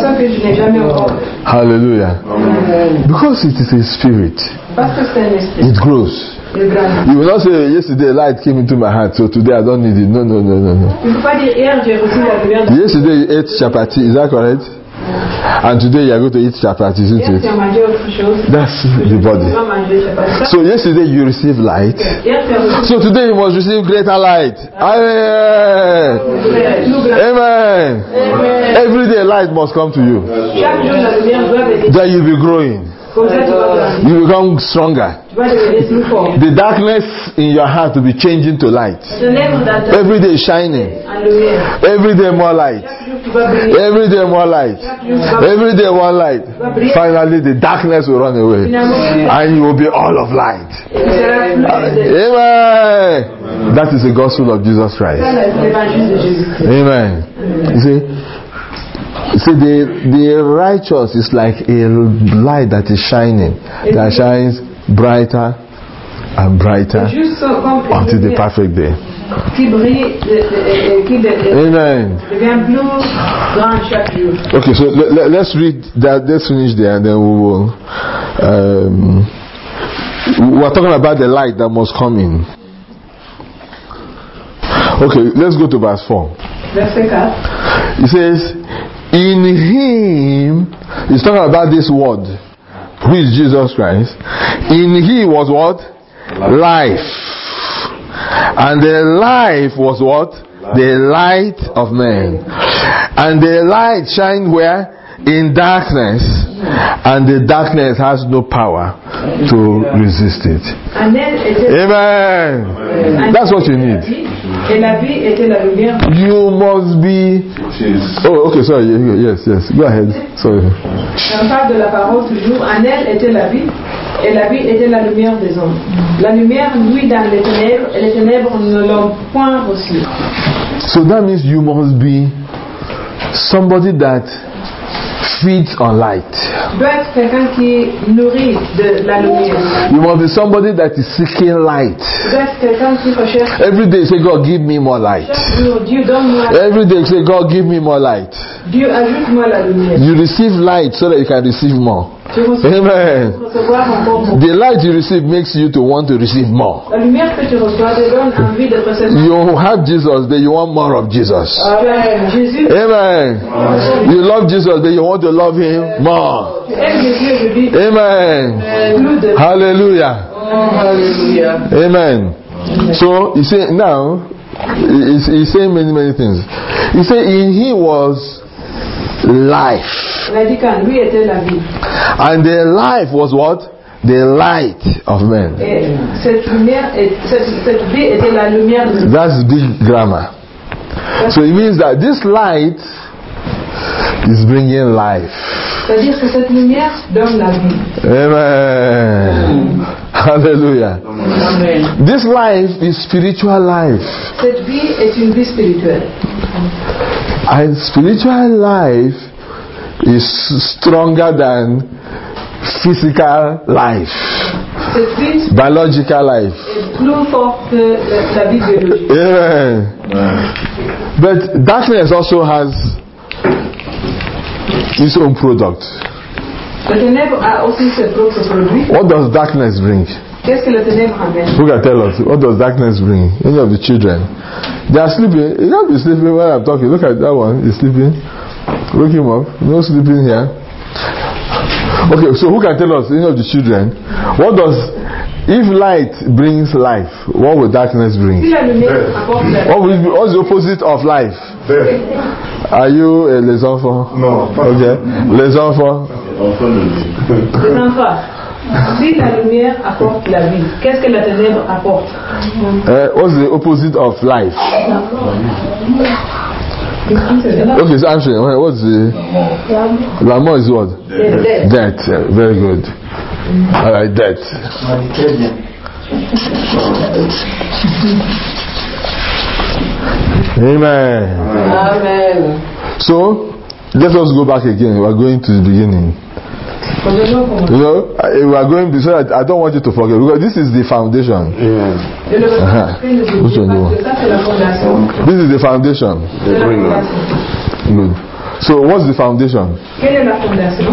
Hallelujah. Because it is a spirit. It grows. You will not say, yesterday light came into my heart, so today I don't need it. No, no, no, no, no. Yesterday you ate chapati, is that correct? And today you are going to eat chapati, isn't it? That's the body. So yesterday you received light. So today you must receive greater light. Amen. Amen. Every day light must come to you. Then you'll be growing. Comme ça, tu vas grandir. You become stronger. Tu vas devenir plus fort. The darkness in your heart will be changing to light. Ténèbres dans ta Every day shining. en lumière. Every day more light. Chaque jour, tu vas briller. Every day more light. Chaque jour, tu vas Every day more light. Finally, the darkness will run away. Finalement, And you will be all of light. tu seras plus de- Amen. That is the gospel of Jesus Christ. Ça, c'est l'évangile de Jésus-Christ. Amen. You see, you see the, the righteous is like a light that is shining, that shines brighter and brighter Juste comme une until the lumière perfect day. qui brille, euh, euh, qui de- euh, Amen. devient plus grand chaque jour. Okay, so let, let, let's read that. Let's finish there, and then we will. Um, we are talking about the light that must come in. Okay, let's go to verse four. Verset four. It says, in him, he's talking about this word, who is Jesus Christ. In him was what? Life. And the life was what? The light of men. And the light shined where? In darkness. And the darkness has no power to resist it. En elle était- Amen. That's what you need. Et la vie était la lumière. You must be. Oh, okay, sorry. Yes, yes. Go ahead. Sorry. On parle de la parole toujours. En elle était la vie. Et la vie était la lumière des hommes. La lumière luit dans les ténèbres. Et les ténèbres ne l'ont point reçue. So that means you must be somebody that feeds on light. Tu dois être quelqu'un qui nourrit de la lumière. You must be somebody that is seeking light. Tu dois être quelqu'un qui recherche. Every day say, God, give me more light. Chaque jour, Dieu donne-moi. Every day say, God, give me more light. Dieu ajoute-moi la lumière. You receive light so that you can receive more. Tu reçois, Amen. recevoir encore beaucoup. The light you receive makes you to want to receive more. La lumière que tu reçois te donne envie de recevoir. You have Jesus, but you want more of Jesus. Amen. Jésus, Amen. You love Jesus, but you want to love him more. tu aimes Jésus aujourd'hui. Amen. Plus de. Hallelujah. Alléluia. Amen. So he said now he's, he's saying many many things. He said in him was life. Il a dit qu'en lui était la vie. And the life was what? The light of men. Et cette lumière, est- cette, cette vie était la lumière de Dieu. That's big grammar. So it means that this light is bringing life. C'est-à-dire que cette lumière donne la vie. Amen. Hallelujah. Amen. This life is spiritual life. Cette vie est une vie spirituelle. And spiritual life is stronger than physical life, Cette vie biological life. est plus forte que la, la vie biologique. Amen. But darkness also has its own product. Le ténèbre a aussi ses propres produits. What does darkness bring? Qu'est-ce que le ténèbre amène? Who can tell us? What does darkness bring? Any of the children? They are sleeping. You can't be sleeping while I'm talking. Look at that one. He's sleeping. Wake him up. No sleeping here. Okay, so who can tell us? Any of the children? What does, if light brings life, what will darkness Si bring? la lumière apporte la vie, What will be, what's the opposite of life? Death. Are you uh, les enfants? Non, pas Okay. Les enfants. les enfants. Si la lumière apporte la vie, qu'est-ce que la ténèbre apporte? Uh, what's the opposite of life? Okay, so answer. What's the la mort is what? Death. Death. Yeah, very good. All right, death. Très bien. Amen. Amen. So let us go back again. We are going to the beginning. Revenons au commencement. You know, I- we are going to, so that I don't want you to forget, because this is the foundation. Et le Uh-huh. revenons Which one do you want? parce que ça c'est la fondation. This is the foundation. C'est la fondation. Good. So what's the foundation? Quelle est la fondation?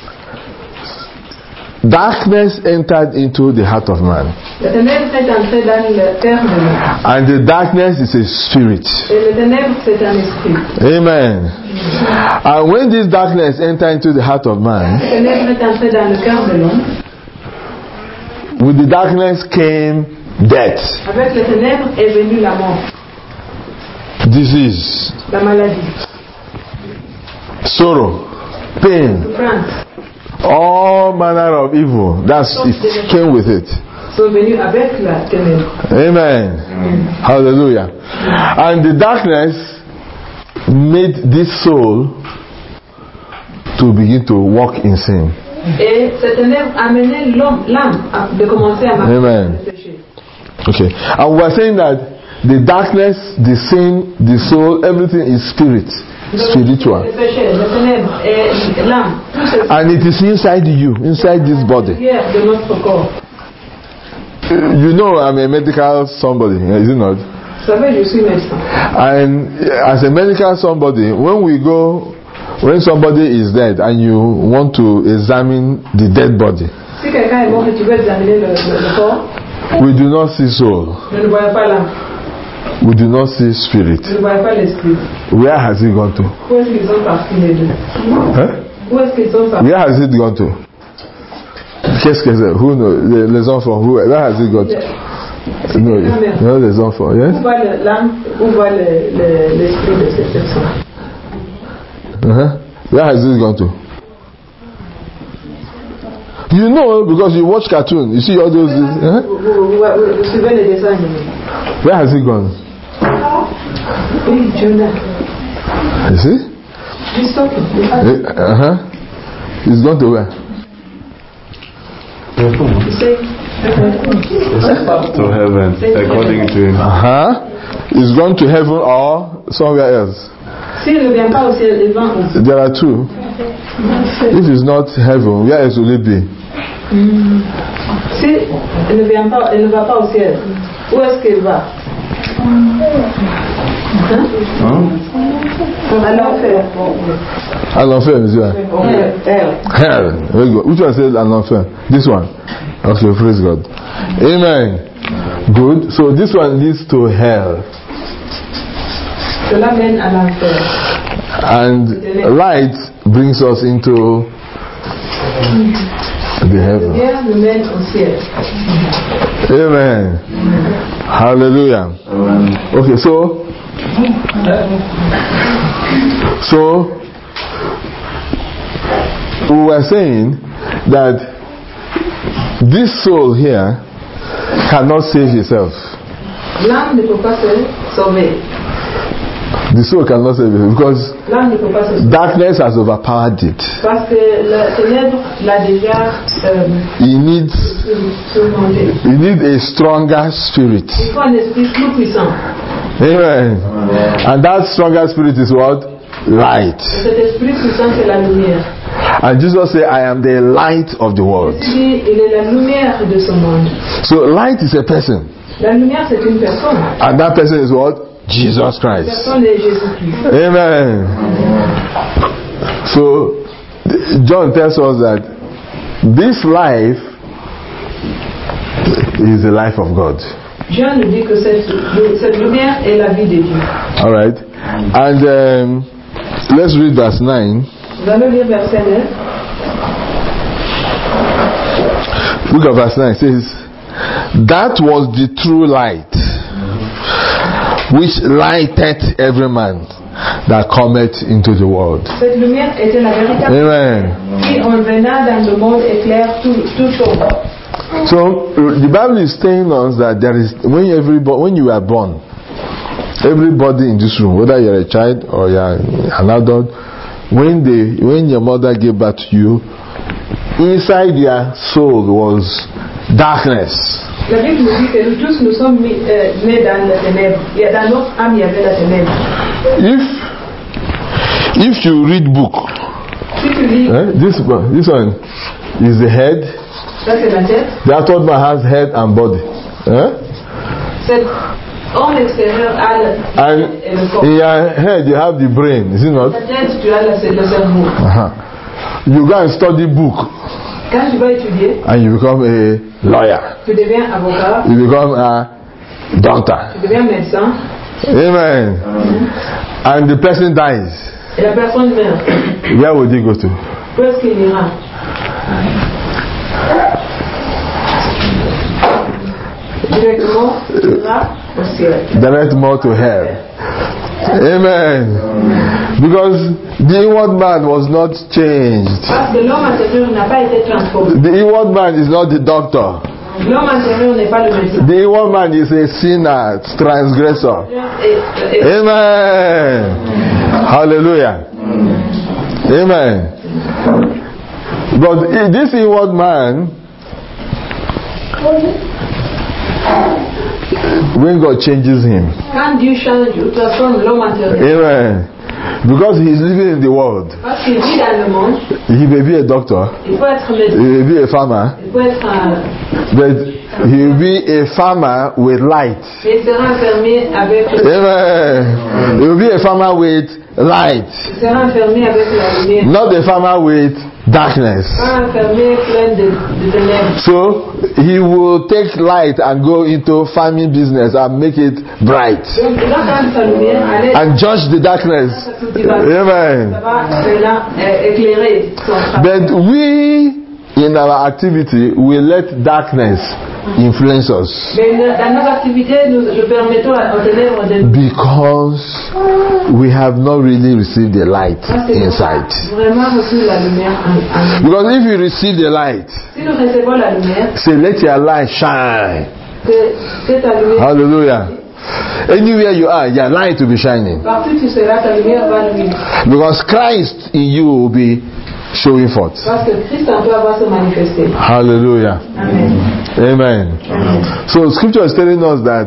Darkness entered into the heart of man, Le ténèbre est entré dans le cœur de l'homme. and the darkness is a spirit. Et le ténèbre c'est un esprit. Amen. And when this darkness entered into the heart of man, Le ténèbre est entré dans le cœur de l'homme. with the darkness came death, Avec le ténèbre est venue la mort, disease, la maladie, sorrow, pain, souffrance, all manner of evil. That's it came with it. sont venus avec la ténèbre. Amen. Amen. Hallelujah. And the darkness made this soul to begin to walk in sin. Et cette ténèbre amenait l'homme, l'âme, de commencer à marcher dans le péché. Okay. And we are saying that the darkness, the sin, the soul, everything is spirit, spiritual. Le péché, la ténèbre et l'âme. And it is inside you, inside this body. De notre corps. You know, I'm a medical somebody, is it not? Vous savez, je suis médecin. And as a medical somebody, when we go, when somebody is dead and you want to examine the dead body, si quelqu'un est mort et tu veux examiner le, le, le corps, we do not see soul. Nous ne voyons pas l'âme. We do not see spirit. Nous ne voyons pas l'esprit. Where has it gone to? Où est-ce qu'ils sont partis les deux? Huh? Où est-ce qu'ils sont partis? Where has it gone to? Qu'est-ce que c'est? Who knows? Les, les enfants. Who, where has it gone to? No, no, les enfants. Yes. Où va l'âme? Où va l'esprit de cette personne? Uh-huh. Where has it gone to? You know, because you watch cartoon. You see all those. Uh-huh. Vous, vous, vous, vous suivez les dessins animés. Where has it gone? Oui, Jonah. You see? He's talking. Uh huh. He's gone to where? To heaven, according to him. Uh huh. He's gone to heaven or somewhere else. S'il ne vient pas au ciel, il va au ciel. There are two. If it's not heaven, where else will it be? Mm. Si elle ne vient pas, elle ne va pas au ciel, où est-ce qu'elle va? Hein? Hein? À l'enfer. À l'enfer, monsieur. Hell. Hell. Very good. Which one says à l'enfer? This one. Okay, praise God. Amen. Good. So this one leads to hell. Cela mène à l'enfer. And light brings us into the heaven. Lumière nous mène au ciel. Amen. Hallelujah. Okay, so so we were saying that this soul here cannot save itself. L'âme ne peut pas se sauver. The soul cannot save it because darkness has overpowered it. Parce que la ténèbre l'a déjà euh, He needs he needs a stronger spirit. Il faut un esprit plus puissant. Amen. And that stronger spirit is what? Light. Cet esprit puissant c'est la lumière. And Jesus said, I am the light of the world. Il est la lumière de ce monde. So light is a person. La lumière c'est une personne. And that person is what? Jesus Christ. Amen. So John tells us that this life is the life of God. Jean nous dit que cette, cette lumière est la vie de Dieu. All right. And um, let's read verse nine. Nous allons lire verset neuf. Look at verse nine. It says, that was the true light, which lighteth every man that cometh into the world. Cette lumière était la véritable. Amen. Qui en venant dans le monde éclaire tout, tout chose. So the Bible is telling us that there is when everybody when you are born, everybody in this room, whether you're a child or you're an adult, when they when your mother gave birth to you, inside your soul was darkness. La Bible nous dit que nous tous nous sommes mis, euh, nés dans la ténèbre. Et dans notre âme, il y avait la ténèbre. If if you read book, si tu lis, eh, this one, this one is the head. Ça c'est la tête. The outward man has head and body. Eh? C'est en extérieur à la and et le corps. In your head you have the brain, is it not? La tête, tu as le, le cerveau. Uh-huh. You go and study book. Quand tu vas étudier, and you become a lawyer. Tu deviens avocat. You become a doctor. Tu deviens médecin. Amen. Mm-hmm. And the person dies. Et la personne meurt. Where would he go to? Où est-ce qu'il ira? Directement, il ira au ciel. Directement to hell. Amen. Because the inward man was not changed. Parce que l'homme intérieur n'a pas été transformé. The inward man is not the doctor. L'homme intérieur n'est pas le médecin. The inward man is a sinner, transgressor. Amen. Hallelujah. Amen. But this inward man, when God changes him, quand Dieu change ou transforme l'homme intérieur, amen, because he is living in the world, parce qu'il vit dans le monde, he may be a doctor, il faut être he médecin, may be a farmer, il faut être un, but he will be a farmer with light. mais il sera enfermé avec, Amen. He will be a farmer with light, il sera enfermé avec la lumière, not a farmer with darkness. pas enfermé plein de, de ténèbres. So he will take light and go into farming business and make it bright Donc il va prendre sa lumière, aller and judge the darkness. dans sa cultivation. Amen. Ça va maintenant euh, éclairer son travail. But we, in our activity, will let darkness influence us Mais dans nos activités, nous, nous permettons aux ténèbres de nous. because we have not really received the light Parce que nous inside. avons vraiment reçu la lumière en, en nous. Because if you receive the light, Si nous recevons la lumière, say, let your light shine. que, que ta lumière, Hallelujah. Anywhere you are, your light will be shining. partout où tu seras, ta lumière va luire. Because Christ in you will be showing forth. Parce que Christ en toi va se manifester. Hallelujah. Amen. Amen. Amen. So scripture is telling us that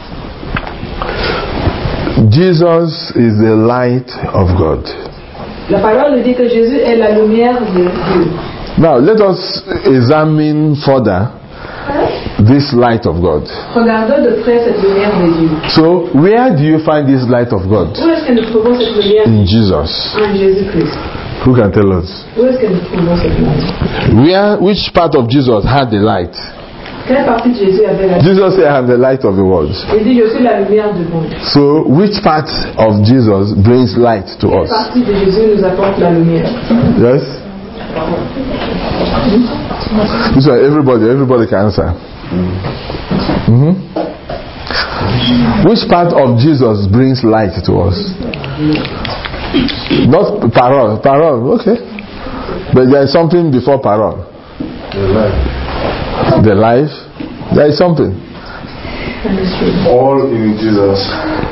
Jesus is the light of God. La parole nous dit que Jésus est la lumière de Dieu. Now let us examine further this light of God. Regardons de près cette lumière de Dieu. So where do you find this light of God? Où est-ce que nous trouvons cette lumière In Jesus. en Jésus-Christ? Who can tell us? Où est-ce que nous trouvons cette lumière? Where, which part of Jesus had the light? Quelle partie de Jésus avait la lumière? Jesus said, I am the light of the world. Il dit, je suis la lumière du monde. So which part of Jesus brings light to Quelle us? partie de Jésus nous apporte la lumière? Yes? This one, everybody, everybody can answer. Mm-hmm. Which part of Jesus brings light to us? Not parole. Parole, okay. But there is something before parole. The life. The life. There is something. All in Jesus.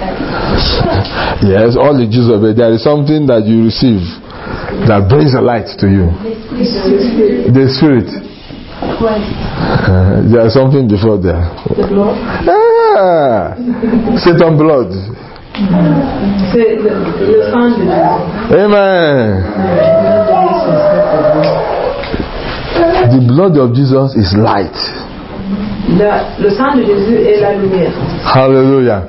Yes, all in Jesus, but there is something that you receive that brings a light to you. The Spirit. Uh, there is something before there. The blood. Ah, Satan blood. C'est le, le sang de Dieu. Amen. The blood of Jesus is light. La, le sang de Jésus est la lumière. Hallelujah.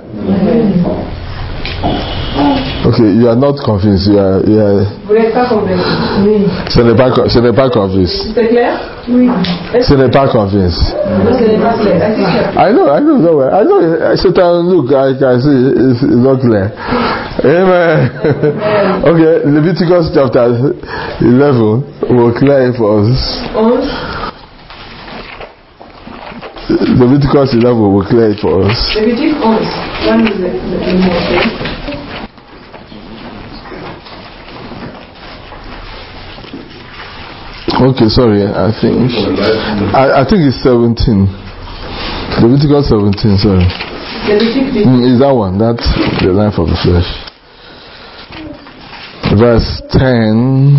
Okay, you are not convinced. You are, you are, Vous n'êtes pas convaincu? Oui. ce n'est pas, ce n'est pas convinced. C'est clair? Oui. Ce n'est pas convinced. Non, ce n'est pas clair. I know, I know, no, I know. Satan, look, I can see it's, it's not clear. Amen. Okay, Leviticus chapter eleven will clear it for us. Leviticus eleven will clear it for us. Levitique onze. Quand nous le montrer. Okay, sorry, I think I, I think it's seventeen. Leviticus seventeen, sorry. Levitique Mm, is that one? That's the life of the flesh. Verse ten.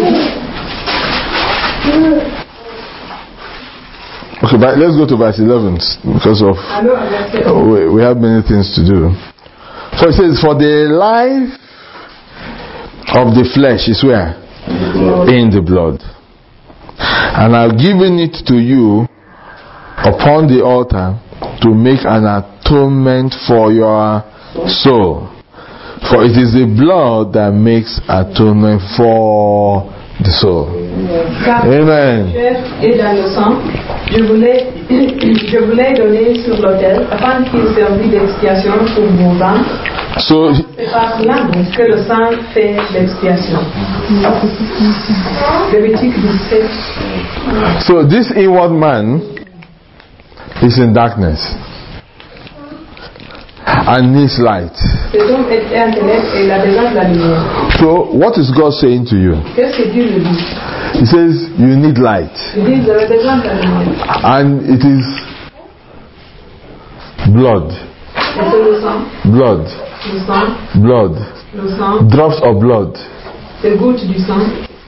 Okay, but let's go to verse eleven because of we, we have many things to do. So it says, for the life of the flesh is where? In the blood. And I've given it to you upon the altar to make an atonement for your soul. For it is the blood that makes atonement for the soul. Amen. Et dans le sang, je voulais, je voulais donner sur l'autel afin qu'il servît d'expiation pour vos âmes. So, C'est par cela que le sang fait l'expiation. Levitique dix-sept. so this inward man is in darkness. and needs light. Cet homme est un ténèbre et il a besoin de la lumière. So, what is God saying to you? Qu'est-ce que Dieu lui dit? He says, you need light. Il dit, vous avez besoin de la lumière. And it is blood. Et c'est le sang. Blood. Le sang. Blood. Le sang. Drops of blood C'est gouttes du sang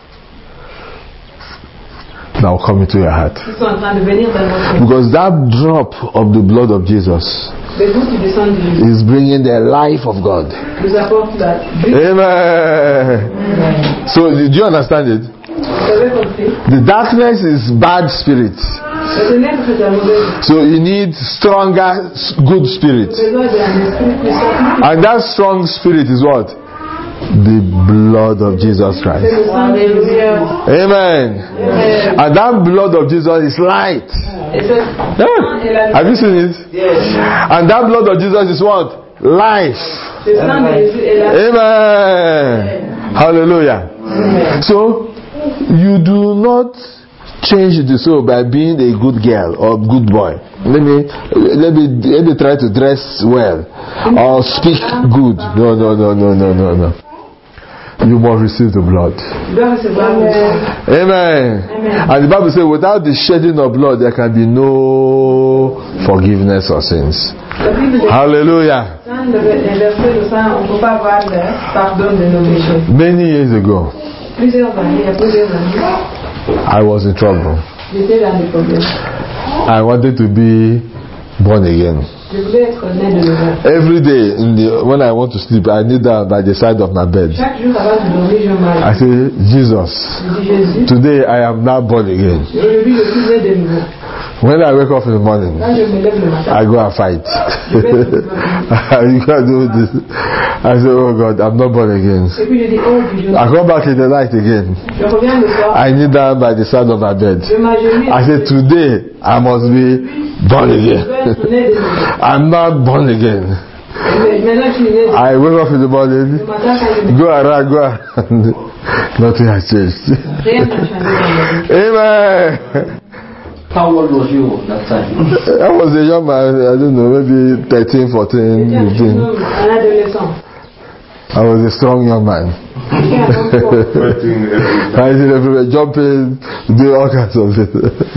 that will come into your heart. qui sont en train de venir dans notre cœur. Because that drop of the blood of Jesus Les gouttes du sang de Jésus is bringing the life of God. nous apportent la vie. Amen. So, do you understand it? Vous avez compris? The darkness is bad spirit. Le ténèbre, c'est un mauvais. So you need stronger, good spirit. Besoin d'un esprit puissant. And that strong spirit is what? The blood of Jesus C'est Christ. le sang de Jésus. Amen. Amen. And that blood of Jesus is light. Et ce sang est la Yeah. Have you seen it? Yes. And that blood of Jesus is what? Life. Le sang de Jésus est la Amen. Hallelujah. Amen. So, you do not change the soul by being a good girl or good boy. Let me, let me, let me try to dress well or speak good. No, no, no, no, no, no, no. You must receive the blood. Tu dois recevoir le sang. Amen. Amen. And the Bible says, without the shedding of blood, there can be no forgiveness of sins. La Bible dit, Hallelujah. sans le verser le sang, on ne peut pas avoir le pardon de nos péchés. Many years ago, Plusieurs années, il y a plusieurs années, I was in trouble. j'étais dans des problèmes. I wanted to be born again. Je voulais être né de nouveau. Every day, in the, when I want to sleep, I kneel down by the side of my bed. Chaque jour avant de dormir, je I m'arrête. say, Jesus, Je dis Jésus, today I am now born again. aujourd'hui je suis né de nouveau. When I wake up in the morning, Quand je me lève le matin, I go and fight. You can't do this. I say, oh God, I'm not born again. et puis je dis, oh, puis je, I come back in the night again. je reviens le soir, I kneel down by the side of my bed. je m'agenouille, I say, today I must be born je again. dois être né de nouveau. I'm not born again. Mais maintenant je suis né de I wake up in the morning, le matin quand je me go around, go around. Nothing has changed. rien n'a changé dans ma vie. Amen. How old was you that time? I was a young man, I don't know, maybe thirteen, fourteen, J'étais un jeune fifteen. homme, un adolescent. I was a strong young man. J'étais un homme fort. I did everywhere, jumping, doing all kinds of it.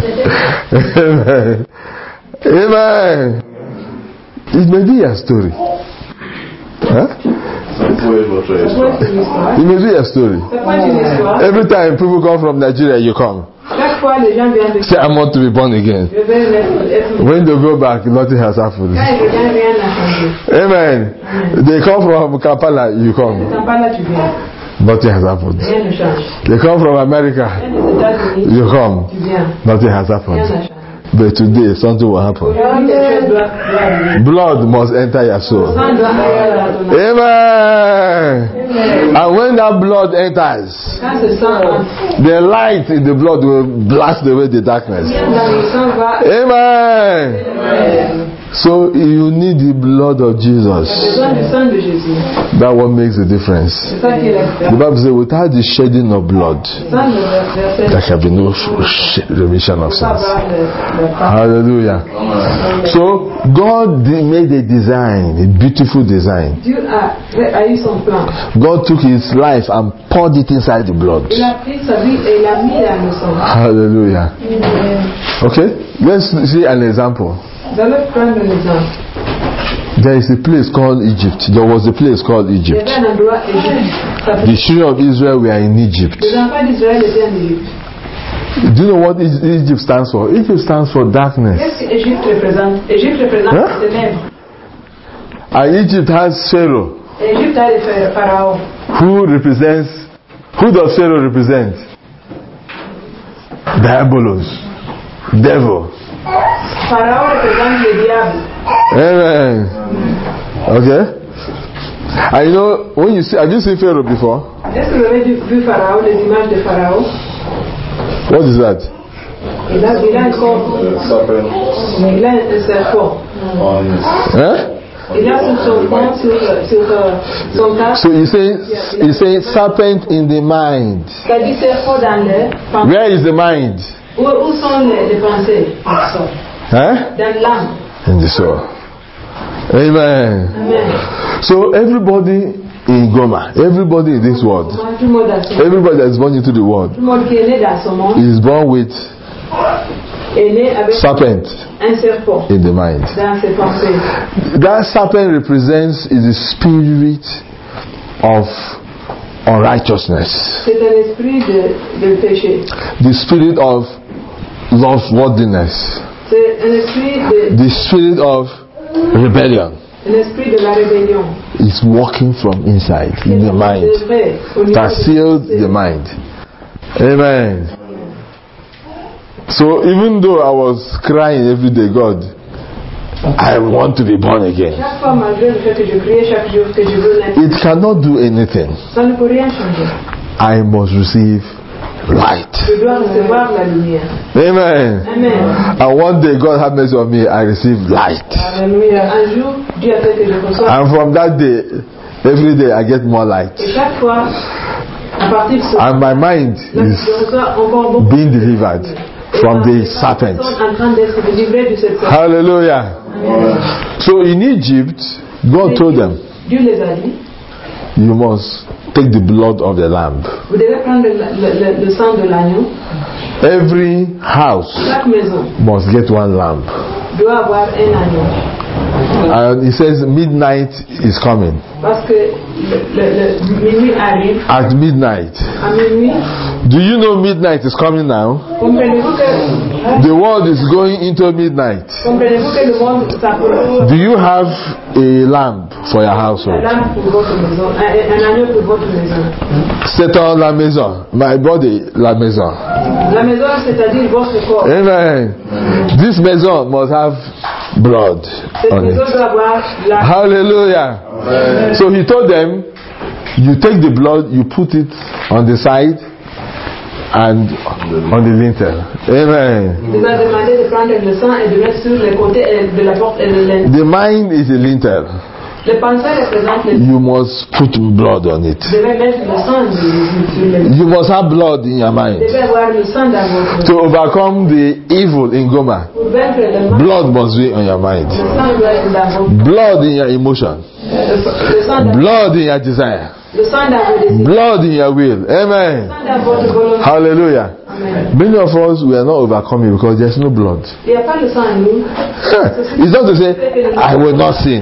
Amen. Amen. It may be a story. Huh? Ça peut être une histoire. It may be a story. Ça peut être une histoire. Every time people come from Nigeria, you come. Chaque fois les gens viennent de Say, I want to be born again. je vais être, être When they go back, nothing has happened. quand je viens, rien n'a changé. Amen. They come from Kampala, you come. Quand pas là tu viens, Nothing has happened. rien ne change. They come from America, Viens des États-Unis, you come. tu viens, Nothing has rien happened. n'a changé. But today, something will happen. Aujourd'hui, quelque chose doit, doit arriver. Blood must enter your soul. Sang doit aller dans ton âme. Amen. Amen. And when that blood enters, Quand ce sang entre, the light in the blood will blast away the darkness. bien dans le sang va. Amen. Amen. So you need the blood of Tu as Jesus. besoin du sang de Jésus. That one makes the difference. C'est ça qui est la The différence. Bible says, without the shedding of blood, Sans le verset, there shall be no sh- remission of pas sins. avoir le, le sang. Hallelujah. So God de- made a design, a beautiful design. Dieu a, a eu son plan. God took his life and poured it inside the blood. Il a pris sa vie et il l'a mis dans le sang. Hallelujah. Okay, let's see an example. Vous allez prendre un exemple. There is a place called Egypt. There was a place called Il y Egypt. avait un endroit Égypte. Ça fait- The children of Israel were in Egypt. Les enfants d'Israël étaient en Égypte. Do you know what E- Egypt stands for? Egypt stands for darkness. Qu'est-ce que Égypte représente? Égypte représente Hein? les ténèbres. And Egypt has Pharaoh, Égypte a les phara- pharaons. who represents, who does Pharaoh represent? Diabolos, devil. Pharaon représente le diable. Amen. Okay? And you know, when you see, have you seen Pharaoh before? Est-ce que vous avez vu vu Pharaon, les images de Pharaon? What is that? Il a, il a un corps, il a un serpent. Huh? Il a sur son front, sur, sur euh, son casque, So you say, you say serpent in the mind. t'as dit serpent dans l'air. Where is the mind? Où, où sont les, les pensées? Huh? Dans l'âme. In the soul. Amen. Amen. So everybody in Goma, everybody in this world, Tout le monde a son- everybody that is born into the world tout le monde qui est né dans ce monde is born with est né avec serpent un serpent in the mind. dans ses pensées. That serpent represents is the spirit of unrighteousness, C'est un esprit de, de péché. the spirit of lawlessness, C'est un esprit de, the spirit of rebellion un esprit de la rébellion. is walking from inside in the mind. C'est vrai. Au niveau That de- sealed the mind. Amen. So even though I was crying every day, God, I want to be born again, Chaque fois, malgré le fait que je priais chaque jour que je veux naître, it cannot do anything. ça ne peut rien changer. I must receive light. Je dois recevoir la lumière. Amen. Amen. And one day God had mercy on me, I received light. Alléluia. Un jour, Dieu a fait que je reçoive. And from that day, every day I get more light. Et chaque fois, à partir de ce And my mind là, is je reçois encore beaucoup. being delivered from the serpent. En train d'être délivré de cette serpent. Hallelujah. Amen. So in Egypt, God told them, Dieu les a dit, you must take the blood of the lamb. vous devez prendre le, le- le- le sang de l'agneau. Every house Chaque maison must get one lamb. doit avoir un agneau. And he says midnight is coming. Parce que le, le- le minuit arrive. At midnight. À minuit, Do you know midnight is coming now? comprenez-vous que, The world is going into midnight. comprenez-vous que le monde s'approche. Do you have a lamb for your household? L'âme pour votre maison, un, un agneau pour votre maison. C'est en la maison. My body, la maison. La maison, c'est-à-dire votre corps. Amen. This maison must have blood Cette on maison it. doit avoir la. Hallelujah. So he told them, you take the blood, you put it on the side and on the lintel. Amen. Il va demander de prendre le sang et de mettre sur les côtés et de la porte et de l'in- The mind is a lintel. Les pensées représentent les. You must put blood on it. Vous devez mettre le sang de- de- sur les. You must have blood in your Vous mind. devez avoir le sang dans votre. To overcome the evil in Goma, Pour vaincre le mal, blood must be on your mind. le sang doit être dans votre. Blood in your emotion. Le, le sang dans, Blood in your desire. le sang dans vos désirs. Blood in your will. Amen. Le sang dans votre volonté. Hallelujah. Amen. Many of us, we are not overcoming because there's no blood. Il n'y a pas le sang en nous. It's not to say, I will not sin.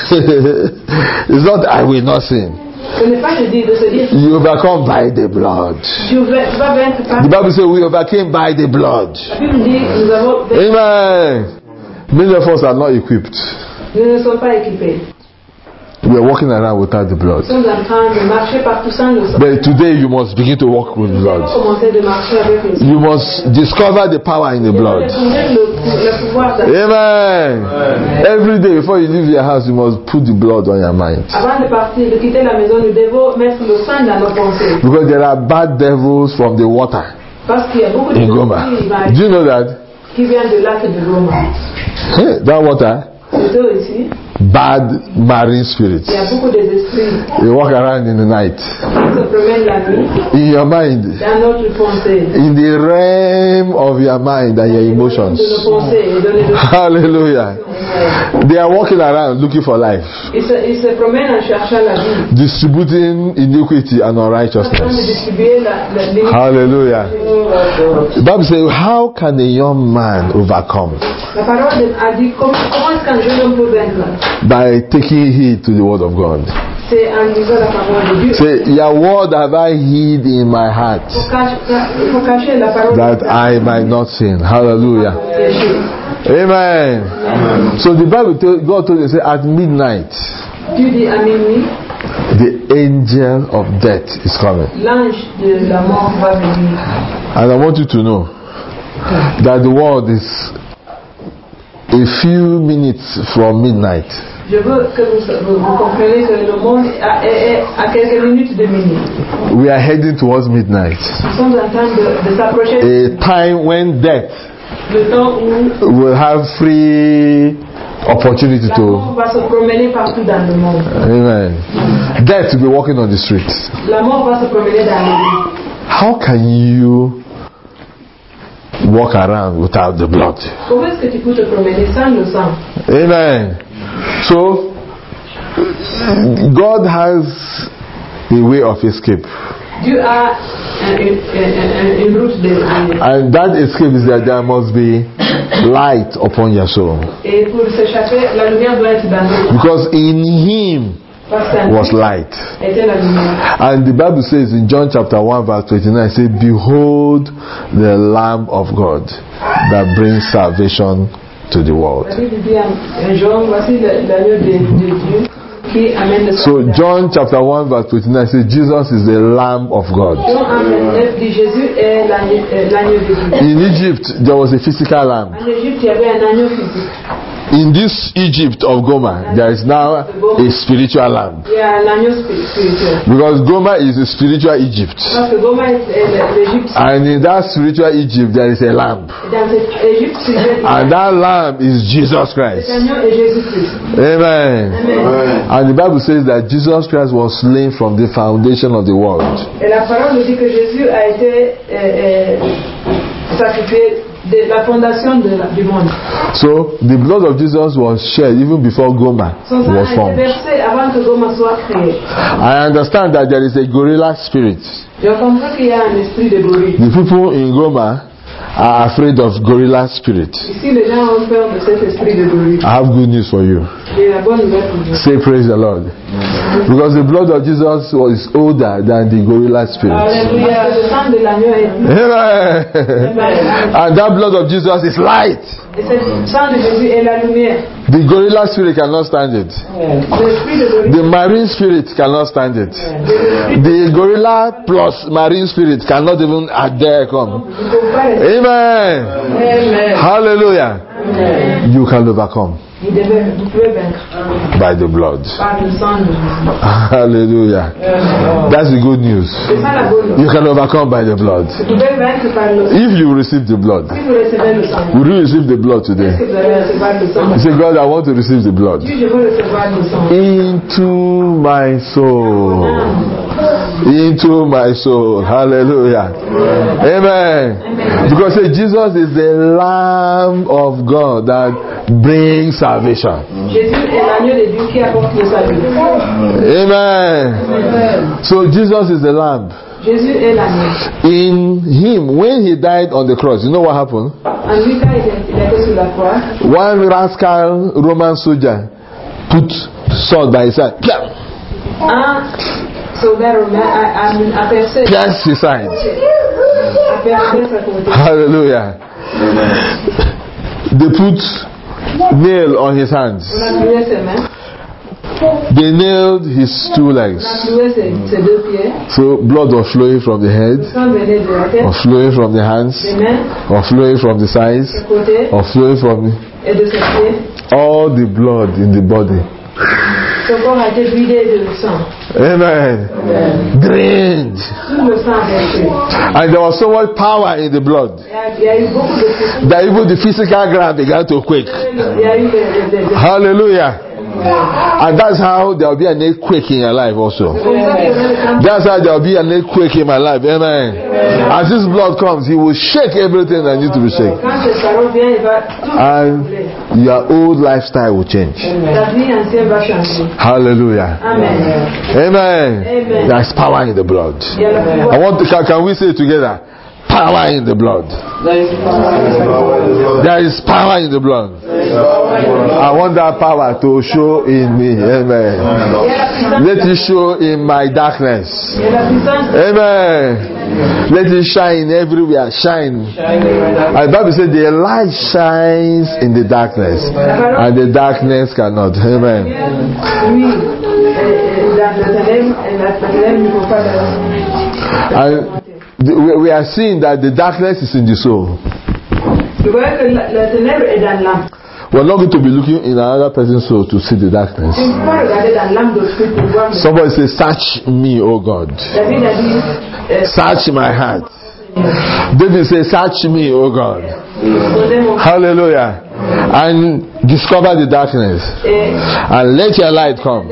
It's not, I will not sin. Ce n'est pas de dire de se dire. You overcome by the blood. Tu vas tu vas vaincre par. The Bible says we overcame by the blood. La Bible dit nous avons. Amen. Many of us are not equipped. Nous ne sommes pas équipés. We are walking around without the blood. Nous sommes en train de marcher partout sans le sang. But today you must begin to walk with Nous blood. devons commencer de marcher avec le sang. You must discover the power in the blood. Découvrir le, le pouvoir de. Amen. Every day before you leave your house, you must put the blood on your mind. Avant de partir, de quitter la maison, nous devons mettre le sang dans nos pensées. Because there are bad devils from the water Parce qu'il y a beaucoup de in gens Goma. qui, va- Do you know that? qui viennent de lac de Goma. Hey, that water, C'est eux ici. bad marine spirits. Il y a beaucoup d'esprits They walk around in the night. qui se promènent la nuit In your mind, dans notre pensée. in the realm of your mind and your De emotions. nos pensées et donner de Hallelujah. They are walking around looking for life, ils se, ils se promènent en cherchant la vie. distributing iniquity and En train de unrighteousness. distribuer la, la limite. Hallelujah. The Bible says, how can a young man overcome? La parole de- a dit comment, comment est-ce qu'un jeune homme peut vaincre? By taking heed to the word of God. C'est en lisant la parole de Dieu. Say, your word have I hid in my heart, Il faut cacher, il faut cacher la parole that de I might not sin. Hallelujah. Dieu. Amen. So the Bible, told, God told you, say, at midnight, Dieu dit à minuit, the angel of death is coming. l'ange de la mort va venir. And I want you to know that the world is a few minutes from midnight. Je veux que vous, vous, vous compreniez que le monde a- est, est à quelques minutes de minuit. We are heading towards midnight. Nous sommes en train de, de s'approcher A time when death du temps où will have free opportunity la to. mort va se promener partout dans le monde. Amen. Death will be walking on the streets. La mort va se promener dans les rues. How can you walk around without the blood? Comment est-ce que tu peux te promener sans le sang? Amen. So, God has a way of escape. Dieu a une route de. And that escape is that there must be light upon your soul. Et pour s'échapper, la lumière doit être dans nous. Because in Him was light. And the Bible says in John chapter one verse twenty-nine, it says, "Behold the Lamb of God that brings salvation to the world." So John chapter one verse twenty-nine says Jesus is the Lamb of God. In Egypt there was a physical lamb. In this Egypt of Gomer, there is now a spiritual lamb. Because Gomer is a spiritual Egypt. And in that spiritual Egypt, there is a lamb. And that lamb is Jesus Christ. Amen. Amen. And the Bible says that Jesus Christ was slain from the foundation of the world. Et la parole nous dit que Jésus a été sacrifié de la fondation de la, du monde. So the blood of Jesus was shed even before Gomer was formed. Avant que Gomer soit créé. I understand that there is a gorilla spirit. Je comprends qu'il y a un esprit de gorille. The people in Gomer are afraid of gorilla spirit. Ici, les gens ont peur de cet esprit de gorille. I have good news for you. J'ai la bonne nouvelle pour vous. Say praise the Lord. Because the blood of Jesus was older than the gorilla spirit. Alléluia. Le sang de l'agneau est plus. Amen. And that blood of Jesus is light. Et ce sang de Jésus est la lumière. The gorilla spirit cannot stand it. The marine spirit cannot stand it. The gorilla plus marine spirit cannot even dare come. Amen. Amen. Hallelujah. Amen. You can overcome by the blood. Hallelujah. That's the good news. You can overcome by the blood. If you receive the blood, will you receive the blood today? You say, God, I want to receive the blood into my soul. Into my soul. Hallelujah. Amen. Because say, Jesus is the Lamb of God that brings salvation. Amen. So Jesus is the Lamb. In Him, when He died on the cross, you know what happened? One rascal Roman soldier put sword by his side. Pierce his side. Hallelujah. They put nail on his hands. They nailed his two legs. So blood was flowing from the head, or flowing from the hands, or flowing from the sides, or flowing from the, all the blood in the body. Amen. Drained. And there was so much power in the blood that even the physical ground began to quake. Hallelujah. And that's how there will be an earthquake in your life also. That's how there will be an earthquake in my life. Amen. As this blood comes, He will shake everything that needs to be shaken. And your old lifestyle will change. Hallelujah. Amen. Amen. Amen. There is power in the blood. I want to, can, can we say it together? Power in the blood. There is power in the blood. I want that power to show in me. Amen. Let it show in my darkness. Amen. Let it shine everywhere. Shine. And the Bible says the light shines in the darkness, and the darkness cannot. Amen. And we are seeing that the darkness is in the soul. We're not going to be looking in another person's soul to see the darkness. Somebody say, search me, O God. Search my heart. David says, search me, O God. Hallelujah. And discover the darkness. And let your light come.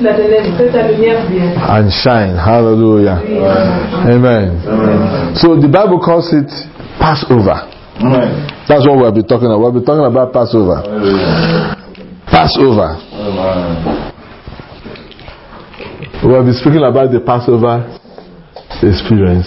And shine. Hallelujah. Amen. Amen. So the Bible calls it Passover. Amen. That's what we'll be talking about. We'll be talking about Passover. Amen. Passover. We'll be speaking about the Passover experience.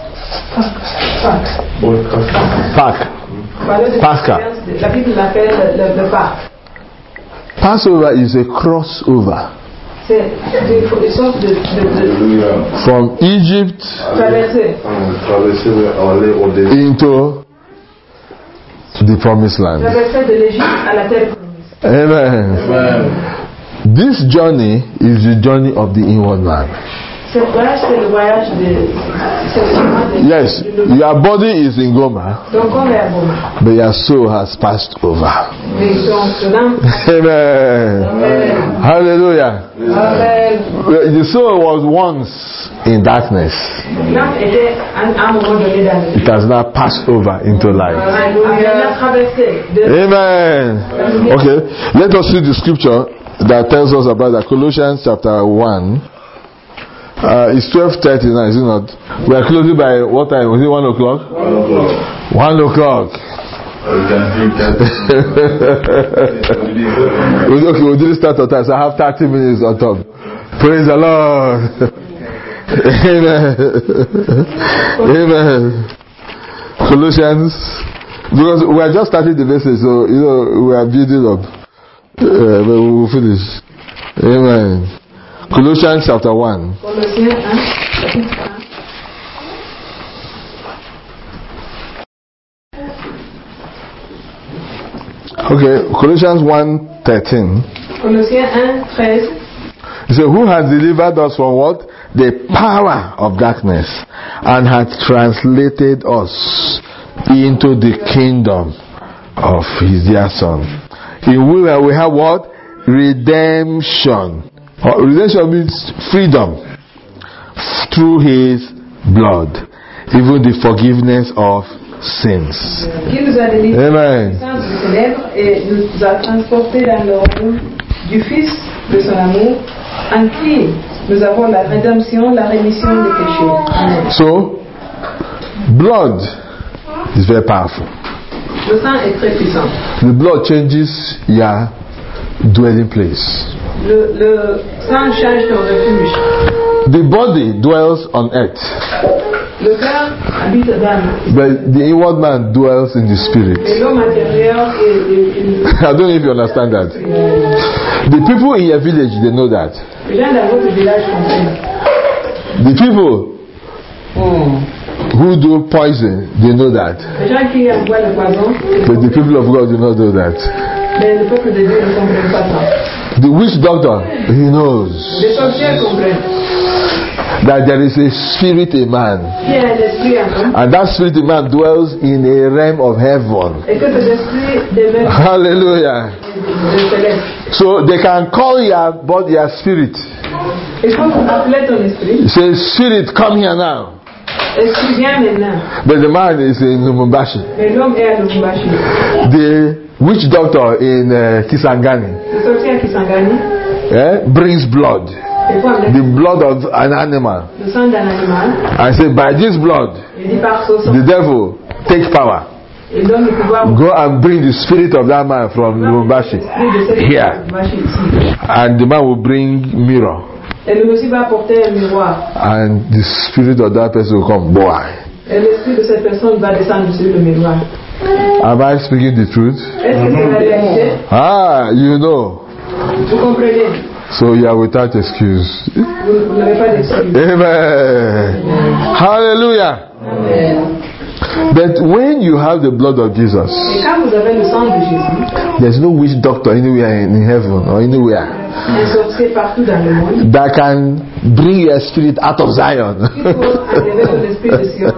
Pâques. Pascha. La Bible l'appelle le, le Pâques. Passover is a crossover. C'est une sorte de, de, de from Egypt into the promised land. Traversée de l'Égypte à la terre promise. Amen. Amen. This journey is the journey of the inward man. Ce voyage, c'est le voyage de, c'est le chemin de, yes, de your body is in Goma, ton corps est à Goma, but your soul has passed over. Mais ton âme. Amen. Amen. Hallelujah. Amen. The soul was once in darkness. L'âme était à un moment donné dans le. It has now passed over into light. Amen. Amen. Okay, let us read the scripture that tells us about that. Colossians chapter one. Uh, it's twelve thirty now, is it not? We are closing by what time? Was it one o'clock? One o'clock. One o'clock. Okay, we didn't start on time, so I have thirty minutes on top. Praise the Lord. Amen. Amen. Colossians, because we are just starting the message, so you know we are building up. Uh, but we will finish. Amen. Colossians chapter one. Okay, Colossians one thirteen. Colossiens one thirteen. He said, who has delivered us from what? The power of darkness, and hath translated us into the kingdom of his dear Son. In whom we have what? Redemption. Redemption means freedom through his blood, even the forgiveness of sins. Qui nous a délivrés Amen. du puissance du ténèbre et nous a transportés dans le royaume du Fils de son amour, en qui nous avons la rédemption, la rémission des péchés. Amen. So, blood is very powerful. Le sang est très puissant. The blood changes your dwelling place. Le, le sang change ton refuge. The body dwells on earth, Le cœur habite dans l'eau. but the inward man dwells in the spirit. Et l'homme intérieur est. I don't know if you understand that. The people in your village, they know that. Les gens dans votre village comprennent. The people who do poison, they know that. Les gens qui envoient le poison, But the people of God do not know that. mais le peuple de Dieu ne comprend pas ça. The witch doctor, he knows Les sorciers comprennent. that there is a spirit in man, Il y a un esprit en homme, and that spirit in man dwells in a realm of heaven. et que cet esprit demeure Hallelujah. de céleste. So they can call your body, your spirit. Il faut appeler ton esprit. Say, spirit, come here now. Esprit, viens maintenant. But the man is in Lumumbashi. Mais l'homme est à Lubumbashi. The witch doctor in uh, Kisangani Le sorcier à Kisangani, eh, brings blood, il faut amener the blood of an animal. le sang d'un animal. I say, by this blood, Il dit par ce sang, the devil take power. il donne le pouvoir. Go and bring the spirit of that man from Lumumbashi here, and the man will bring mirror, Et lui aussi va apporter un miroir. and the spirit of that person will come. Boy, Et l'esprit de cette personne va descendre sur le miroir. am I speaking the truth? Est-ce que c'est la réalité? Ah, you know. Vous comprenez? So you are without excuse. Vous, vous n'avez pas d'excuse. Amen. Hallelujah. Amen. But when you have the blood of Jesus, Et quand vous avez le sang de Jésus, there's no witch doctor anywhere in heaven or anywhere un sorcier partout dans le monde, that can bring your spirit out of Zion. il faut enlever ton esprit de Sion.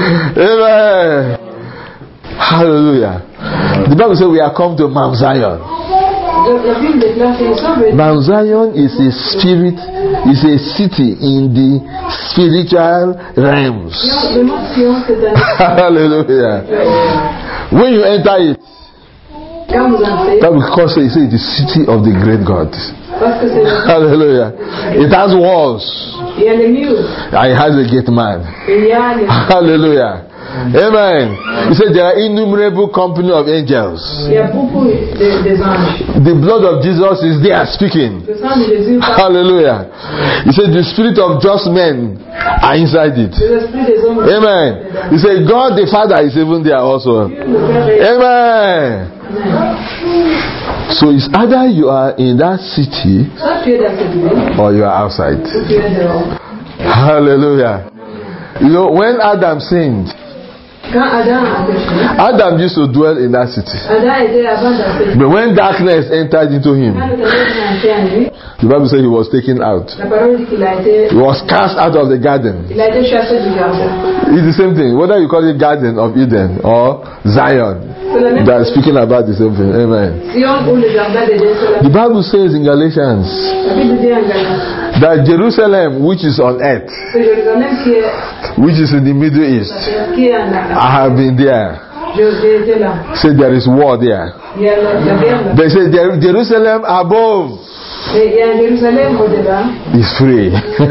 Amen. Hallelujah. The Bible says we are come to Mount Zion. La Bible déclare que nous sommes Mount Zion is a spirit, is a city in the spiritual realms. le mont Sion, c'est un. Hallelujah. When you enter it, Quand vous entrez, that will cause it say the city of the great God. parce que c'est. Hallelujah. It has walls. Il y a les murs, And it has a gate man. il y a les. Hallelujah. Amen. He said there are innumerable company of angels. Il y a beaucoup de- des anges. The blood of Jesus is there speaking. Le sang de Jésus parle. Hallelujah. He said the spirit of just men are inside it. L'esprit des hommes. Amen. He said God the Father is even there also. Dieu le Père est- Amen. Amen. So it's either you are in that city Soit tu es dans cette ville, or you are outside. ou tu es dehors. Hallelujah. You know, when Adam sinned, Quand Adam a péché, Adam used to dwell in that city. Adam était avant dans cette ville. But when darkness entered into Quand him, le ténèbre est entré en lui, the Bible says he was taken out. la parole dit qu'il a été, He was cast out of the garden. il a été chassé du jardin. It's the same thing, whether you call it Garden of Eden or Zion. C'est la même They are chose. speaking about the same thing. Amen. Sion ou le jardin d'Éden, c'est la The même Bible says in Galatians chose. La Bible dit en Galates, that Jerusalem, which is on earth, c'est Jérusalem qui est, which is in the Middle East, qui est en Afrique. I have been there. Je- J'ai été là. Say there is war there. Il y a la, la guerre là. They say Jer- Jerusalem above Mais il y a Jérusalem au-delà. is free.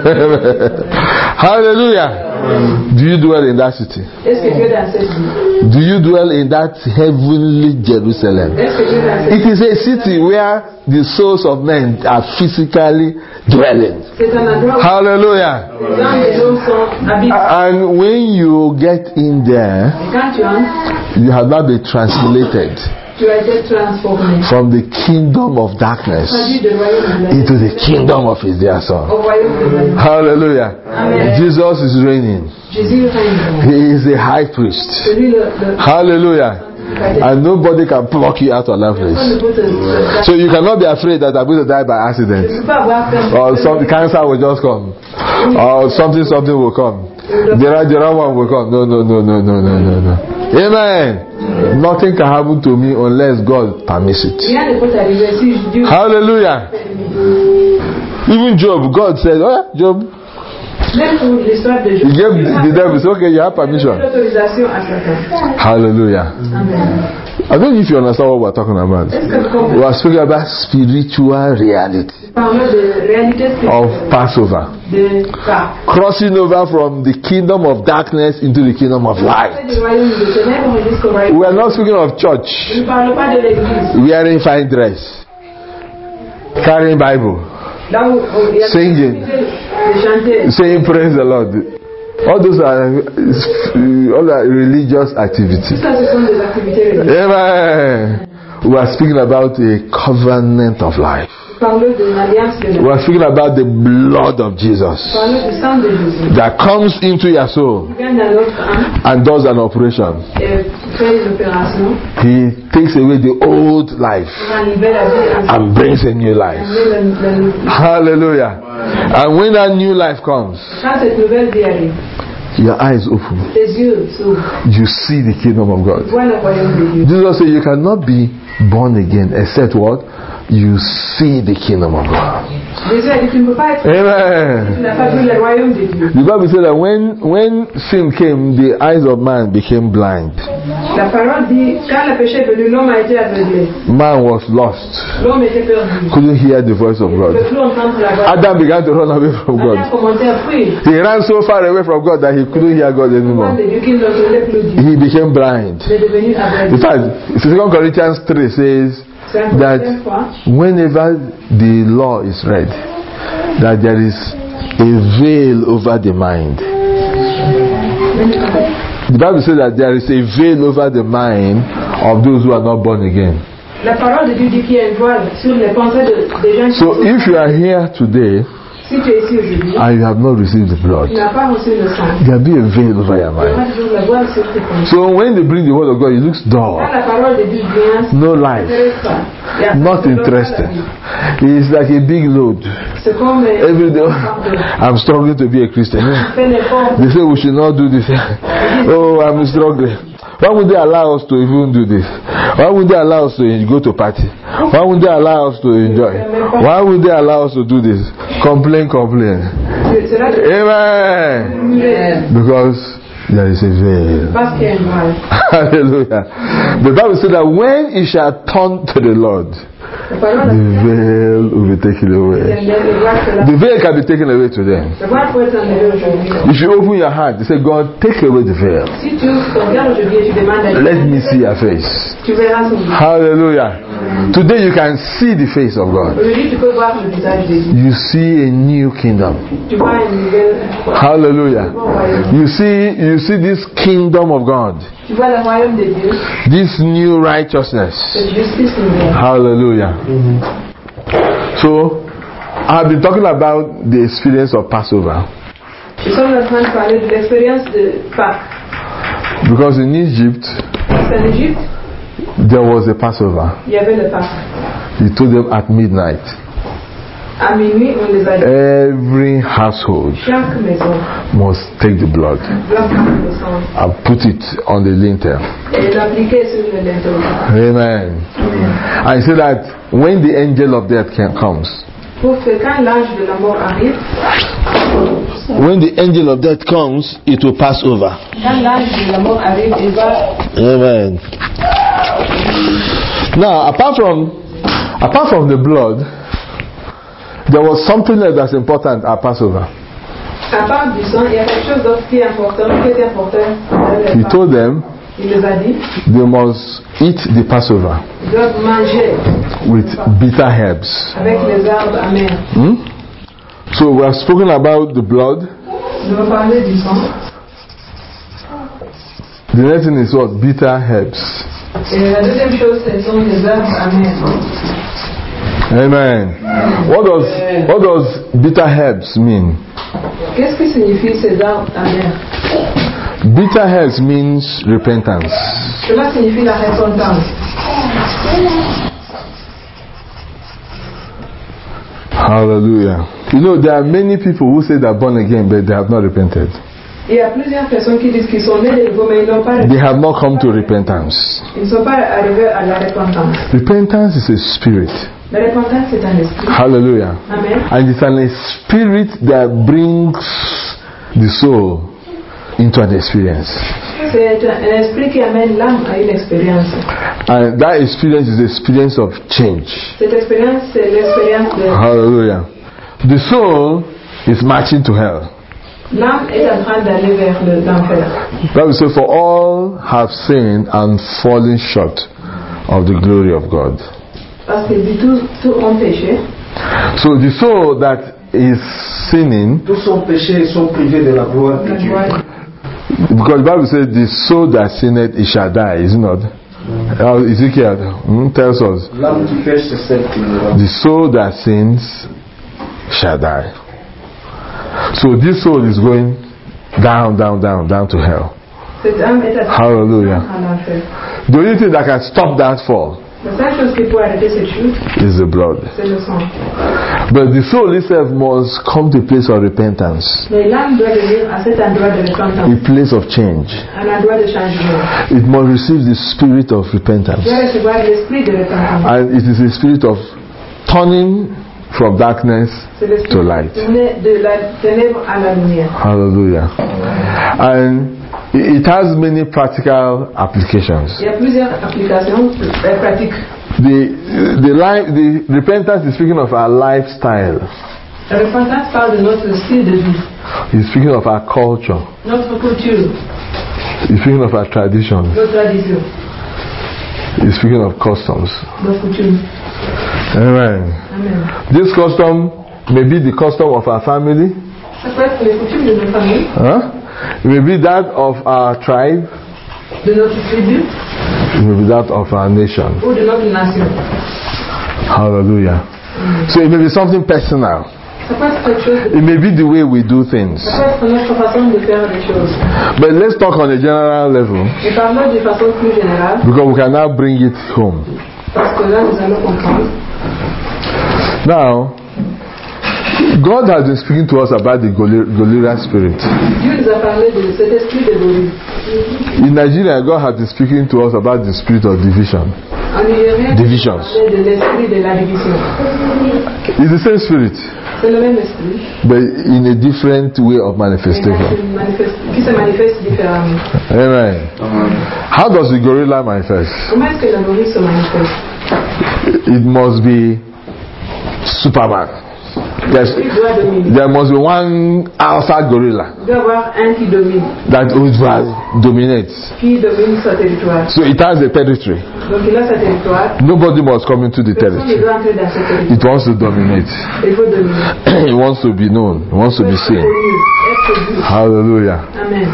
Hallelujah. Do you dwell in that city? Est-ce que tu es dans cette ville? Do you dwell in that heavenly Jerusalem? Est-ce que tu es dans cette It is a city where the souls of men are physically dwelling. C'est un endroit où Hallelujah. les âmes des hommes sont habités. And when you get in there, Et quand tu entres, you have not been translated tu as été transformé. from the kingdom of darkness Traduit du royaume de la into the kingdom of his dear son. au royaume de la lumière. Hallelujah. Amen. Jesus is reigning. Jésus règne. He is the high priest. C'est lui le, le Hallelujah. And nobody can pluck you out of that Personne place. ne peut te- So you cannot be afraid that I'm going to die by Je accident. ne peux pas avoir peur. Or some cancer will just come. Or something something will come. The right, the right one will come. No, no, no, no, no, no, no, no. Amen. Nothing can happen to me unless God permits it. Rien ne peut t'arriver si Dieu Hallelujah. Even Job, God said, oh, Job, même pour l'histoire de he Job. gave the, the devil, say, okay, you have permission. L'autorisation à Satan. Hallelujah. Amen. I don't know if you understand what we're talking about. Est-ce que vous We are speaking about spiritual reality parlons de réalité of spirituelle Passover. de Pâques? Crossing over from the kingdom of darkness into the kingdom of light. Du royaume de ténèbres jusqu'au royaume. We are not speaking of church, Je ne parle pas de l'église. wearing fine dress, carrying Bible, Là où où il y a Singing. de chanter. saying praise the Lord. All those are uh, all are religious Tout activities. ça, ce sont des activités religieuses. Amen. We are speaking about a covenant of life. Parlons de l'alliance de We la are speaking about the blood of Jesus Parlons du sang de Jésus. that comes into your soul Qui vient dans notre âme and does an operation. et fait une opération He takes away the old life pour enlever la vie ancienne. and brings a new life. Enlever la- la nouvelle. Hallelujah. And when that new life comes, Quand cette nouvelle vie arrive, your eyes open. tes yeux s'ouvrent. You see the kingdom of God. Vois le royaume de Dieu. Jesus said you cannot be born again except what? You see the kingdom of God. Jésus a dit tu ne peux pas être. Tu Amen. n'as pas vu le royaume de Dieu. The Bible said that when, when sin came, the eyes of man became blind. La parole dit quand le péché est venu, l'homme a été aveuglé. Man was lost. L'homme était perdu. Couldn't hear the voice of Il ne God. peut plus entendre la voix. Adam began to run away from Adam a God. commencé à fuir. He ran so far away from God that he couldn't hear God La anymore. voix de Dieu qu'il n'entendait plus Dieu. He became blind. Il est devenu aveugle. In fact, Second Corinthians three says C'est la that première fois. whenever the law is read, that there is a veil over the mind. The Bible says that there is a veil over the mind of those who are not born again. La parole de Dieu dit qu'il y a un voile sur les pensées de, des gens qui So sont. if you are here today Si tu es ici aujourd'hui, and you have not received the blood, tu n'as pas reçu le sang. there will be a veil over your Il y aura mind. toujours la voile sur tes pensées. So when they bring the word of God, it looks Quand dull, la parole de Dieu vient, no ça life, t'intéresse pas. Il y a- not tu donnes pas la interested. vie. It's like a big load. C'est comme euh, Every day, pardon. I'm struggling to be a Christian. Fais l'effort. They say we should not do this. Oh, I'm struggling. Why would they allow us to even do this? Why would they allow us to go to party? Why would they allow us to enjoy? Why would they allow us to do this? Complain, complain. C'est- c'est là que- Amen. Because there is a veil. Parce qu'il y a un voile. Hallelujah. The Bible said that when he shall turn to the Lord, the veil will be taken away. The veil can be taken away today. If you open your heart, you say, God, take away the veil. Let me see your face. Hallelujah. Today you can see the face of God. You see a new kingdom. Hallelujah. You see, you see this kingdom of God. This new righteousness. Hallelujah. Mm-hmm. So, I've been talking about the experience of Passover. Because in Egypt, there was a Passover. He told them at midnight. Every household must take the blood and put it on the lintel. Amen. I say that when the angel of death comes, when the angel of death comes, it will pass over. Amen. Now, apart from apart from the blood, there was something else that's important at Passover. He told them they must eat the Passover with bitter herbs. Hmm? So we have spoken about the blood. The next thing is what? Bitter herbs. Amen. What does what does bitter herbs mean? Qu'est-ce que signifie ces arbres amers? Bitter herbs means repentance. Cela signifie la repentance. Hallelujah. You know, there are many people who say they are born again, but they have not repented. Il y a plusieurs personnes qui disent qu'ils sont nés de nouveau, mais ils n'ont pas. They have not come to repentance. Ils ne sont pas arrivés à la repentance. Repentance is a spirit. La repentance est un esprit. Hallelujah. Amen. And it's an spirit that brings the soul into an experience. C'est un esprit qui amène l'âme à une expérience. And that experience is the experience of change. Cette expérience, c'est l'expérience de. Hallelujah. The soul is marching to hell. L'âme est en train d'aller vers l'enfer. Bible says, for all have sinned and fallen short of the glory of God. Parce que tous tous ont péché. So the soul that is sinning, tous sont péchés et sont privés de la gloire de Dieu. Because the Bible says the soul that sinneth it shall die, is it not? Mm. Ezekiel mm, tells us the soul that sins shall die. So this soul is going down, down, down, down to hell. Hallelujah. The only thing that can stop that fall is the blood. But the soul itself must come to a place of repentance, a place of change. It must receive the spirit of repentance, and it is a spirit of turning from darkness to light. Hallelujah. And it has many practical applications. The, the, life, the repentance is speaking of our lifestyle. It's speaking of our culture. It's speaking of our traditions. It's speaking of customs. Amen. Amen. This custom may be the custom of our family. Huh? It may be that of our tribe. It may be that of our nation. Hallelujah. Mm. So it may be something personal. It may be the way we do things. But let's talk on a general level, because we can now bring it home. Now, God has been speaking to us about the Goliath spirit. In Nigeria, God has been speaking to us about the spirit of division. Divisions. It's the same spirit, but in a different way of manifestation. Amen. How does the gorilla manifest? Comment est-ce que la gorille se manifeste? It must be Superman. Yes, there must be one alpha gorilla Il doit y avoir un qui domine, that dominates. qui domine son territoire. So it has a territory. Donc il a sa territoire. Nobody must come into the Personne ne territory. doit entrer dans ce territoire. It wants to dominate. Il faut dominer. It wants to be known. It wants to be seen. Être vu. Hallelujah. Amen.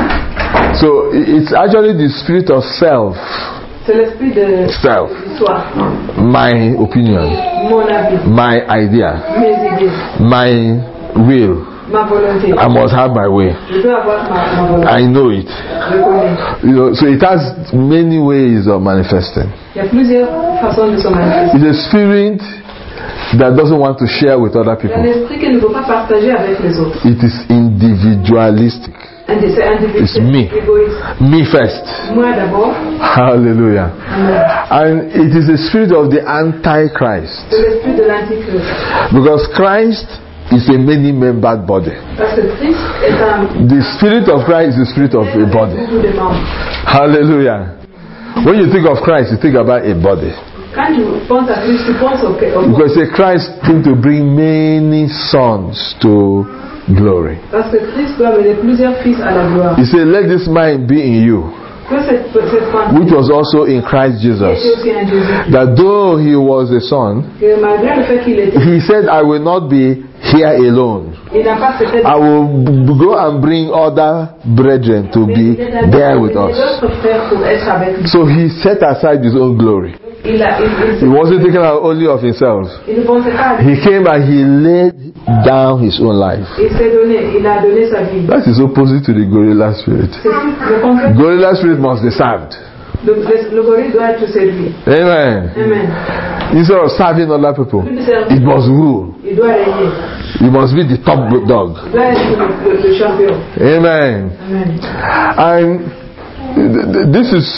So it's actually the spirit of self. C'est l'esprit de Self. l'histoire. My opinion. Mon avis. My idea. Mes idées. My will. Ma volonté. I must have my way. Je dois avoir ma, ma volonté. I know it. Je connais. You know, so it has many ways of manifesting. Il y a plusieurs façons de se manifester. It's a spirit that doesn't want to share with other Il y a people. l'esprit qui ne veut pas partager avec les autres. It is individualistic. C'est individuel. It's me. Égoïste. Me first. Moi d'abord. Hallelujah. Amen. And it is the spirit of the Antichrist. C'est l'esprit de l'antichrist. Because Christ is a many-membered body. Parce que Christ est un. The spirit of Christ is the spirit of a body. Beaucoup de membres. Hallelujah. When you think of Christ, you think about a body. Quand tu penses à Christ, tu penses au, au Because say Christ came to bring many sons to glory. Parce que Christ doit mener plusieurs fils à la gloire. He said, let this mind be in you, Que cette, cette pensée which was also in Christ qui était Jesus. aussi en Jésus. That though he was a son, Que malgré le fait qu'il était, he said, I will not be here alone. il n'a pas peut-être. I will b- go and bring other brethren to be there with us. D'autres frères pour être avec lui. So he set aside his own glory. Il a, il, He il, wasn't thinking out only of himself. il ne pensait pas à lui. He came and he laid down his own life. Il s'est donné, il a donné sa vie. That is opposite to the gorilla spirit. C'est tout le contraire. Gorilla spirit must be served. Le, le, le gorille doit être servi. Amen. Amen. Instead of serving other people, Plus de servir. it must rule. Il doit régner. You must be the top dog. Il doit être le, le, le champion. Amen. Amen. And th- th- this is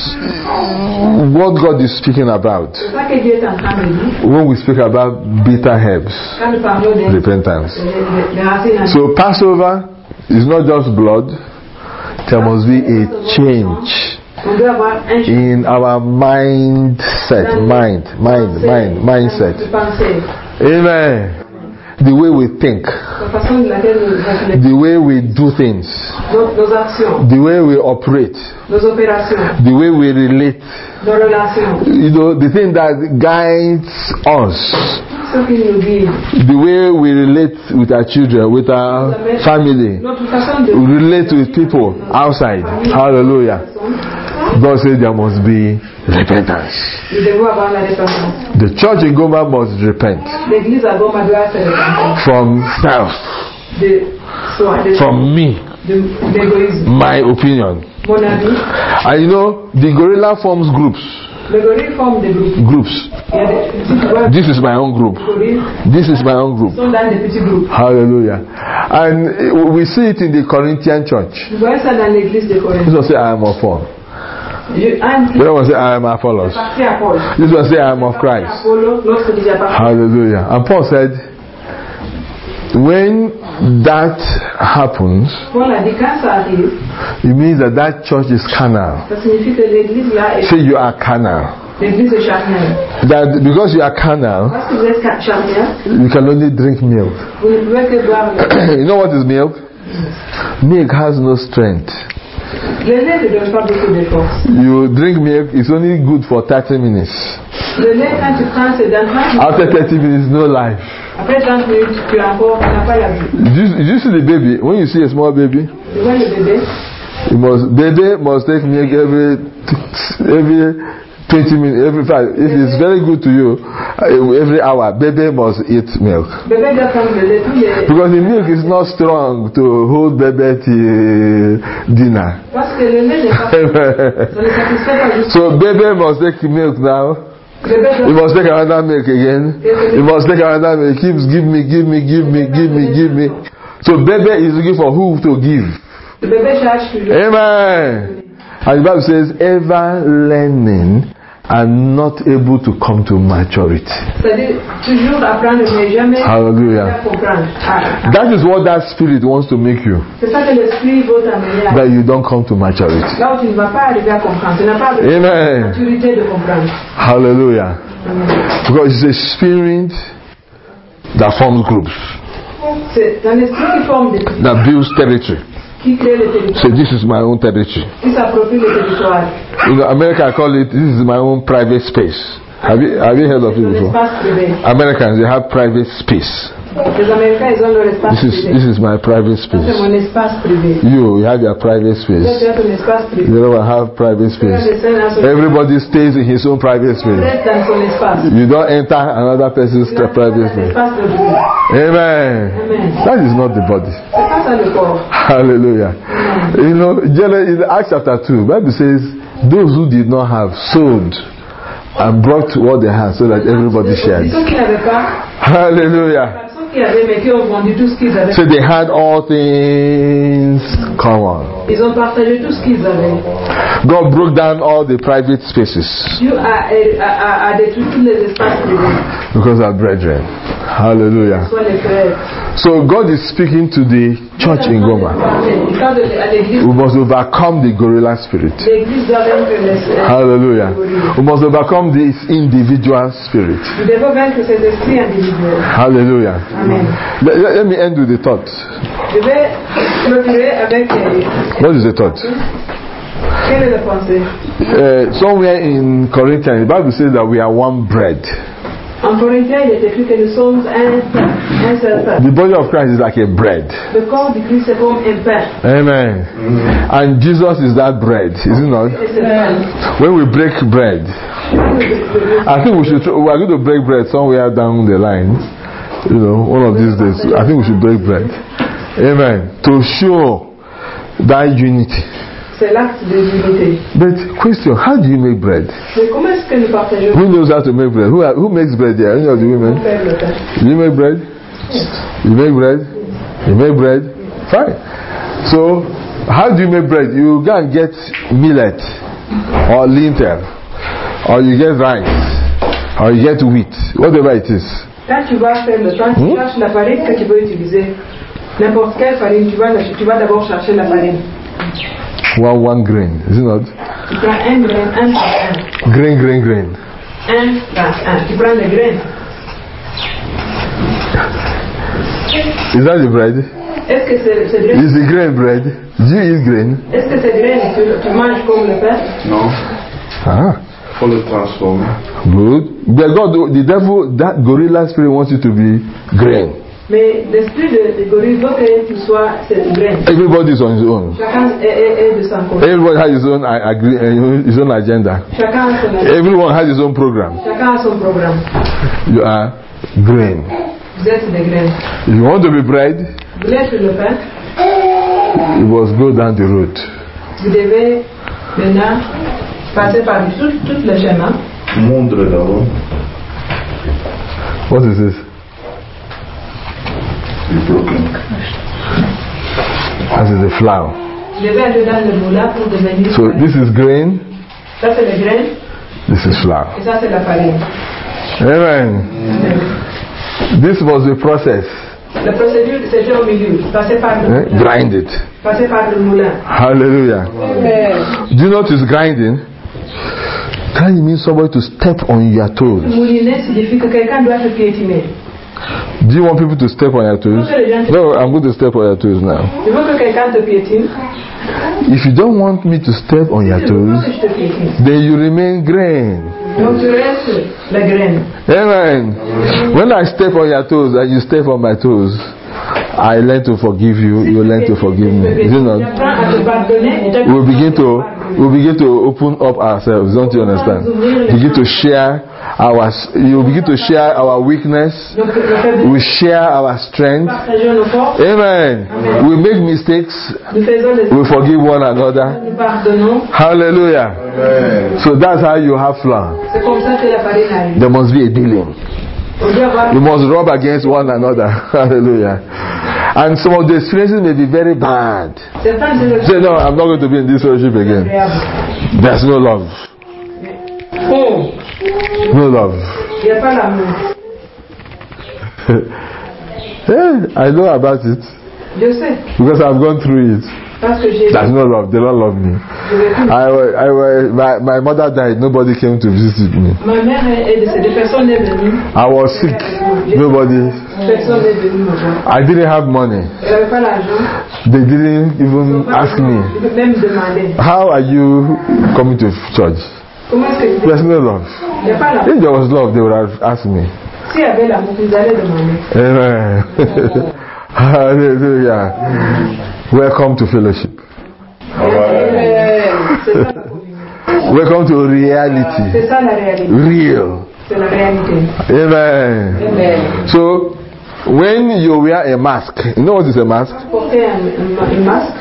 what God is speaking about C'est ça que Dieu est en train de dire. when we speak about bitter herbs, Quand nous parlons des, repentance. des, des racines. So Passover is not just blood. There must be a change On doit avoir un in our mindset, mind, mind, mind, mindset. de pensée. Amen. The way we think, La façon de laquelle nous réfléchissons. the way we do things, Nos, nos actions, the way we operate, nos opérations, the way we relate. nos relations. You know, the thing that guides us, Ce qui nous guide. the way we relate with our children, with our family, Notre façon de we relate with people outside. Hallelujah. God said there must be repentance. Nous devons avoir la repentance. The church in Goma must repent L'église à Goma doit se repenter from self, de soi, de, from me, de, d'égoïsme. my opinion. Mon avis, And you know, the gorilla forms groups. le gorille forme des groupes. Groups. Il y a des petits groupes. This is my own group. Les gorilles This is my own group. sont dans des petits groupes. Hallelujah. And uh, we see it in the Corinthian church. Vous voyez ça dans l'église de Corinthe. This one say, I am of Paul. Je- Un qui The other one say, I am Apollos. est parti à Paul. This one say, I am of Christ. Apollo, l'autre dit à Hallelujah. And Paul said, when that happens, Paul a dit quand ça arrive, it means that that church is carnal. ça signifie que l'église là est Say you are carnal. l'église est charnelle. That because you are carnal, Parce que vous êtes ca- charnel, you can only drink milk. vous ne pouvez que boire le You know what is milk? Milk has no strength. Le lait ne donne pas beaucoup de force. You drink milk, it's only good for thirty minutes. Le lait, quand tu prends, c'est dans trente minutes. After thirty minutes, no life. Après trente minutes, tu as encore, tu n'as pas la vie. You, you see the baby, when you see a small baby, Tu vois le bébé, you must, baby must take milk every, every twenty minutes, every five. If it's very good to you, uh, every hour, baby must eat milk. bébé doit prendre le lait tous les... Because the milk is not strong to hold baby till dinner. Parce que le lait n'est pas... Ça ne satisfait pas juste. So baby must take milk now. Bébé You doit... must take another milk again. You must take another milk. He keeps give me, give me, give me, give me, give me. So baby is looking for who to give. Le bébé cherche toujours. Amen. And the Bible says, ever learning are not able to come to maturity. C'est-à-dire, toujours apprendre, mais jamais Hallelujah. comprendre. Ah. That is what that spirit wants to make you. C'est ça que l'esprit veut t'amener à. That you don't come to maturity. Là où tu ne vas pas arriver à comprendre. Tu n'as pas de Amen. maturité de comprendre. Hallelujah. Amen. Because it's a spirit that forms groups, C'est un esprit qui forme des that builds territory. qui crée le territoire. So this is my own territory. Qui s'approprie le territoire. You know, America I call it, this is my own private space. Have you, have you heard of it Son before? espace privé. Americans, they have private space. Les Américains, ils ont leur espace This is, privé. this is my private Ça, c'est space. mon espace privé. You, you have your private Toi, tu space. as ton espace privé. The other one have private space. Everybody stays in his own private space. Reste dans son espace. You don't enter another person's private space. Espace privé. Amen. Amen. That is not the body. C'est pas ça le corps. Hallelujah. You know, in Acts chapter two, Bible says, those who did not have sold and brought what they had so that everybody shared. Ceux qui n'avaient pas, Hallelujah. ceux qui avaient, mais qui ont vendu tout ce qu'ils avaient. So they had all things common. Ils ont partagé tout ce qu'ils avaient. God broke down all the private spaces Dieu a, a, a, a détruit tous les espaces privés. because our brethren. Hallelujah. Soit les frères. So God is speaking to the church in Goma. Il parle de- à l'église. We must overcome the gorilla spirit. L'église doit vaincre les. Hallelujah. We must overcome this individual spirit. Nous devons vaincre ces esprits individuels. Hallelujah. Amen. Let, let- let me end with the thought. Je vais clôturer avec. euh, What is the thought? Quelle est la pensée? Uh, somewhere in Corinthians, the Bible says that we are one bread. En Corinthiens, il est écrit que nous sommes un pain, un seul pain. The body of Christ is like a bread. Le corps du Christ est comme un pain. Amen. And Jesus is that bread, is it not? Et ce pain, When we break bread, I think we should. Try, we are going to break bread somewhere down the line. You know, one of these days. I think we should break bread. Amen. To show that unity. c'est l'acte de l'unité. But question: how do you make bread? Mais comment est-ce que nous partageons Who knows how to make bread? Who, who makes bread here? Any of the pour women? faire le pain? You make bread? You make bread? You make bread? Fine. So, how do you make bread? You go and get millet or lintel, or you get rice, or you get wheat, whatever it is. Quand tu vas faire le pain, tu Hmm? cherches la farine que tu veux utiliser. N'importe quelle farine, tu vas, tu vas d'abord chercher la farine. One one grain, is it not? Tu prends un grain, un par un. Grain, grain, grain. Un par un. Tu prends le grain. Is that the bread? Est-ce que c'est c'est grain? Is the grain bread? Do you eat grain? Est-ce que c'est grain tu, tu manges comme le pain? No. Ah, Fully transformed. good. But God, the devil, that gorilla spirit wants you to be grain. Mais l'esprit de, de gorille veut que tu sois cette grain. Everybody is on his own. Chacun est, est, est de son côté. Everybody has his own, I agree, uh, his own agenda. Chacun a son agenda. Everyone has his own program. Chacun a son programme. You are grain. Vous êtes des grains. If you want to be bread, Vous êtes le pain. you must go down the road. Vous devez maintenant passer par tout, tout le chemin. Mondre d'abord. What is this? Be broken. That is the flour. Vous devez aller dans le moulin pour devenir So farine. this is grain, Ça c'est le grain this is flour. et ça c'est la farine. Amen. This was the process. La procédure c'était au milieu. Passer par le Eh? moulin. Grind it. Passer par le moulin. Hallelujah. Do you know what is grinding? Grinding means somebody to step on your toes. Mouliner signifie que quelqu'un doit se piétiner. Do you want people to step on your toes? No, I'm going to step on your toes now. Tu veux que quelqu'un te piétine? If you don't want me to step on your Tu veux toes, que je te piétine. then you remain grain. Donc tu restes la graine. Amen. When I step on your toes and you step on my toes, I learn to forgive you, you learn to forgive me. Is it not? J'apprends à te pardonner et We begin to we begin to open up ourselves, don't you understand? Begin to share our you begin to share our weakness, Donc le faible, we share our strength. partageons nos forces. Amen. We make mistakes, Nous faisons des we forgive one another. nous pardonnons. Hallelujah. Amen. So that's how you have flour. C'est comme ça que la farine arrive. There must be a dealing. On doit avoir You must rub against one another. Hallelujah. And some of the experiences may be very bad. certains de nos Say, no, I'm not going to be in this fellowship again. agréables. There's no love. Oh. No love. Il n'y a pas l'amour. Yeah, I know about it. Je sais. Because I've gone through it. Parce que j'ai. There's no love. They don't love me. I, I, I, my, my mother died. Nobody came to visit me. Ma mère est décédée. Personne n'est venu. I was sick. Nobody. Personne n'est venu me voir. I didn't have money. Elle n'avait pas l'argent. They didn't even ask me. Même demander. How are you coming to church? Comment est-ce que tu There's no love. Il n'y a pas l'amour. If there was love, they would have asked me. S'il y avait l'amour, ils allaient demander. Amen. Hallelujah. Welcome to fellowship. C'est ça. Welcome to reality. C'est ça la réalité. Real. C'est la réalité. Amen. Amen. So, when you wear a mask, you know what is a mask? Porter un, un, un masque.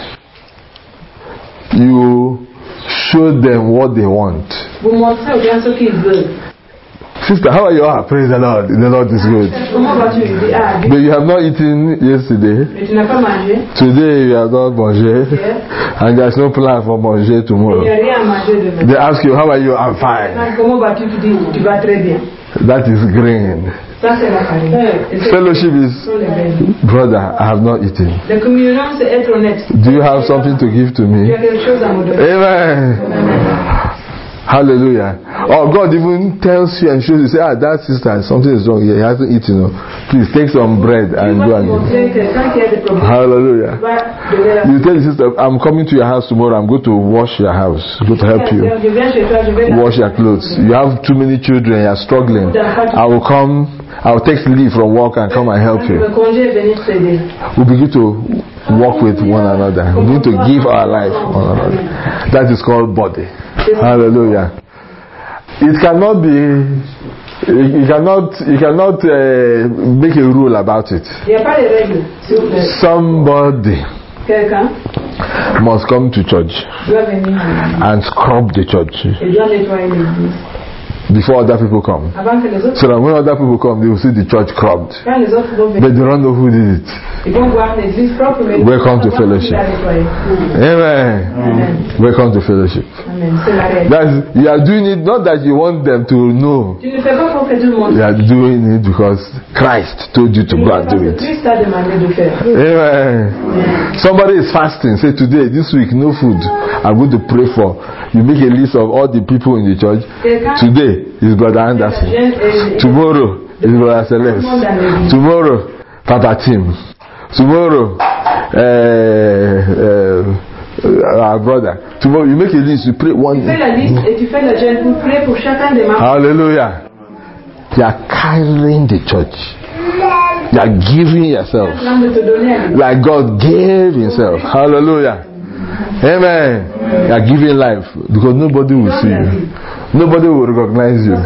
You show them what they want. Vous montrez aux gens ce qu'ils veulent. Sister, how are you? Ah, praise the Lord. The Lord is good. Comment vas-tu? Ah, But you have not eaten yesterday. mais tu n'as pas mangé. Today you have not mangé. Yeah. And there's no plan for manger tomorrow. Il n'y a rien à manger demain. They ask you, how are you? I'm fine. Comment vas-tu? Tu dis, tu vas très bien. That is green. Ça, c'est la farine. Fellowship is, brother, I have not eaten. La communion, c'est être honnête. Do you have something to give to Tu me? as quelque chose à me donner. Amen. Hallelujah. Or God even tells you and shows you, say, ah, that sister, something is wrong here. He hasn't eaten. No. Please take some bread and go and eat. Hallelujah. You tell the sister, I'm coming to your house tomorrow. I'm going to wash your house. I'm going to help you wash your clothes. You have too many children. You're struggling. I will come. I will take leave from work and come and help you. We begin to walk with one another. We need to give our life to one another. That is called body. Hallelujah. It cannot be. You cannot. You cannot uh, make a rule about it. Somebody must come to church and scrub the church before other people come. So that when other people come, they will see the church scrubbed, but they don't know who did it. Welcome to fellowship. Amen. Amen. Welcome to fellowship. That's, you are doing it not that you want them to know. You are doing it because Christ told you to go and do it. Amen. Somebody is fasting. Say today, this week, no food. I'm going to pray for. You make a list of all the people in the church. Today is Brother Anderson. Tomorrow is Brother Celeste. Tomorrow, Papa Tim. Tomorrow, uh, uh, our brother. Tomorrow, you make a list. You pray one. Tu fais la liste et tu fais le jeûne pour prier pour chacun des membres. Hallelujah. You are carrying the church. You are giving yourself. Like God gave Himself. Hallelujah. Amen. You are giving life because nobody will see you. Nobody will recognize you.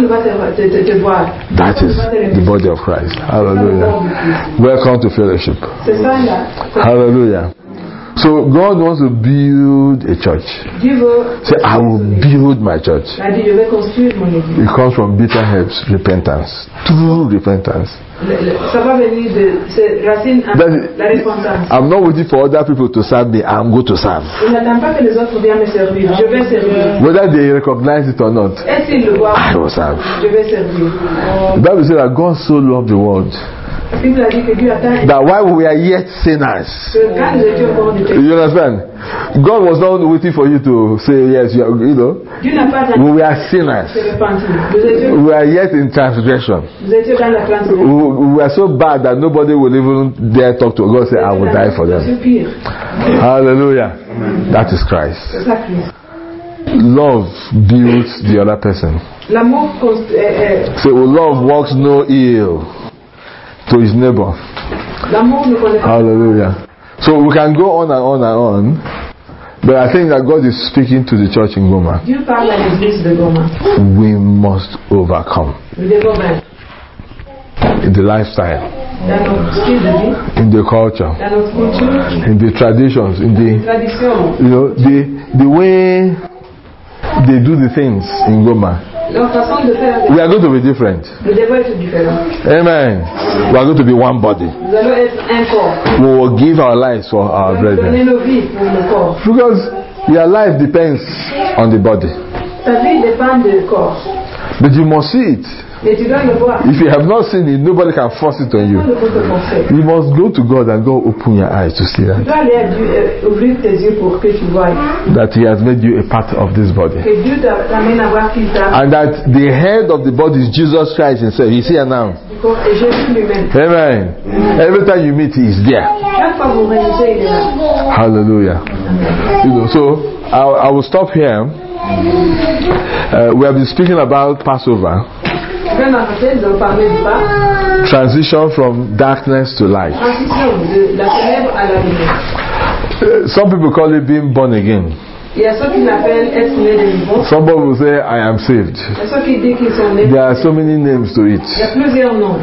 That is the body of Christ. Hallelujah. Welcome to fellowship. Hallelujah. So God wants to build a church. Say, I will build my church. It comes from bitter herbs, repentance. True repentance. I'm not waiting for other people to serve me. I'm going to serve. Whether they recognize it or not, I will serve. The Bible says that God so loved the world that while we are yet sinners, you understand? God was not waiting for you to say yes, you, are, you know. We are sinners. We are yet in transgression. We are so bad that nobody will even dare talk to God. Say, I will die for them. Hallelujah. That is Christ. Love builds the other person. Say, well, love works no ill to his neighbor. Hallelujah. So we can go on and on and on, but I think that God is speaking to the church in Goma. We must overcome in the lifestyle, in the culture, in the traditions, in the you know the the way they do the things in Goma. We are going to be different. Amen. We are going to be one body. We will give our lives for our brethren. Because your life depends on the body. Ta vie dépend du corps. But you must see it. Mais tu dois le voir. If you have not seen it, nobody can force it on you. Personne ne peut te forcer. You must go to God and God open your eyes to see Tu that. dois aller à Dieu, euh, ouvrir tes yeux pour que tu vois. That He has made you a part of this body. Que Dieu t'a- t'amène à voir qu'il t'a. And that the head of the body is Jesus Christ Himself. He's here now. Du corps et Jésus lui-même. Amen. Every time you meet, He is there. Chaque fois que vous réunissez, il est là. Hallelujah. You know, so I, I will stop here. Uh, we have been speaking about Passover. Je vais m'arrêter de parler du pas. Transition from darkness to light. Transition de la ténèbre à la lumière. Uh, some people call it being born again. Il y a ceux qui l'appellent être né de nouveau. Somebody will say, I am saved. Il y a ceux qui disent qu'ils sont nés. There are so many names to it. Il y a plusieurs noms.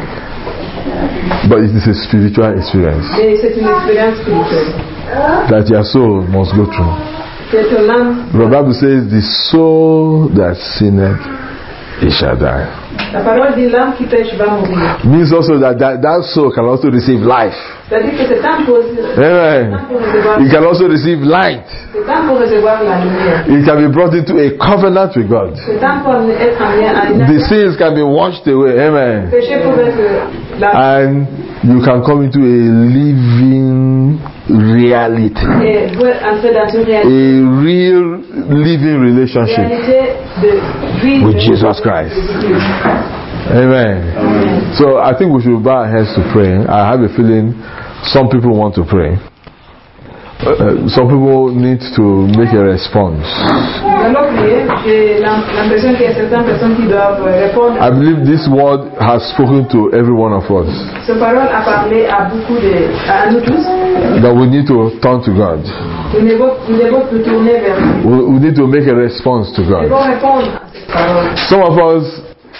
But it is a spiritual experience Mais c'est une expérience spirituelle. that your soul must go through. C'est ton âme. The Bible says, the soul that sinneth, it shall die. La parole dit l'âme qui pêche va mourir. Means also that, that that soul can also receive life. C'est-à-dire que c'est temps pour, Amen. pour recevoir, It can also receive light. c'est temps pour recevoir la lumière. It can be brought into a covenant with God. C'est temps pour être amené à une The sins can be washed away. Amen. péché pour être la And you can come into a living reality. et vous entrer dans une réalité, A real living relationship réalité de vie with de Jesus Christ. Jésus-Christ. Amen. So I think we should bow our heads to pray. I have a feeling some people want to pray. Uh, uh, some people need to make a response. Nous allons prier. J'ai l'impression qu'il y a certaines personnes qui doivent répondre. I believe this word has spoken to every one of us. Cette parole a parlé à beaucoup de, à nous tous. That we need to turn to God. Nous devons, nous devons nous tourner vers lui. We, we need to make a response to Nous devons God. répondre à cette parole. Some of us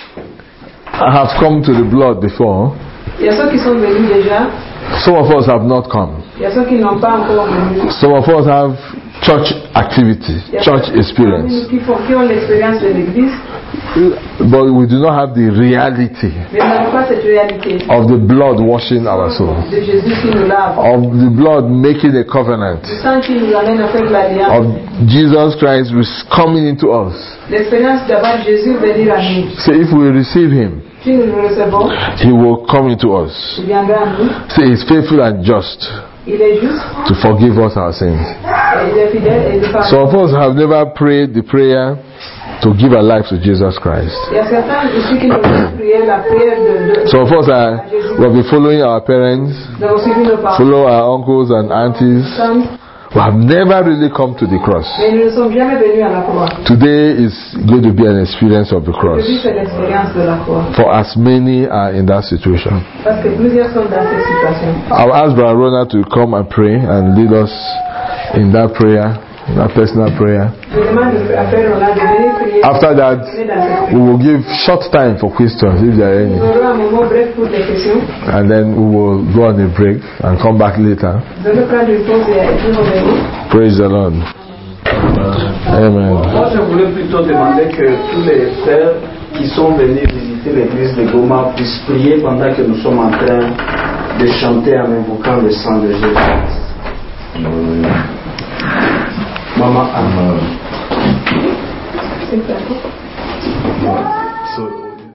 have come to the blood before. Il y a ceux qui sont venus déjà. Some of us have not come. Il y a ceux qui n'ont pas encore venu. Some of us have church activity, Il y a church ceux experience. qui, font, qui ont l'expérience de l'église, But we do not have the reality mais nous n'avons pas cette réalité of the blood washing our soul, de Jésus qui nous lave. of the blood making a covenant, Le sang qui nous amène à faire l'alliance. of Jesus Christ coming into us. L'expérience d'avoir Jésus venir à nous. So if we receive Him, Si nous le recevons, He will come into us. il viendra à nous. Say He's faithful and just Il est juste, to forgive us our sins. et il est fidèle et il pardonne. Some of us have never prayed the prayer to give our life to Jesus Christ. Il y a certains ici qui n'ont pas prié la prière de, de, Some of us are, we have been following our parents, de suivi nos parents. follow our uncles and aunties. We have never really come to the cross. Mais nous ne sommes jamais venus à la croix. Today is going to be an experience of the cross. Aujourd'hui, c'est l'expérience de la croix. For as many are in that situation. Parce que plusieurs sont dans cette situation. I'll ask Brother Rona to come and pray and lead us in that prayer, in that personal prayer. Je demande à Frère Ronald de venir prier. After that, Dans cette we will give short time for questions if there are Nous any. aurons un moment bref pour des questions. And then we will go on a break and come back later. Nous allons prendre une pause et puis revenir. Praise the Lord. Amen. Moi, je voulais plutôt demander que tous les frères qui sont venus visiter l'église de Goma puissent prier pendant que nous sommes en train de chanter en invoquant le sang de Jésus. Maman, Amen. C'est ça.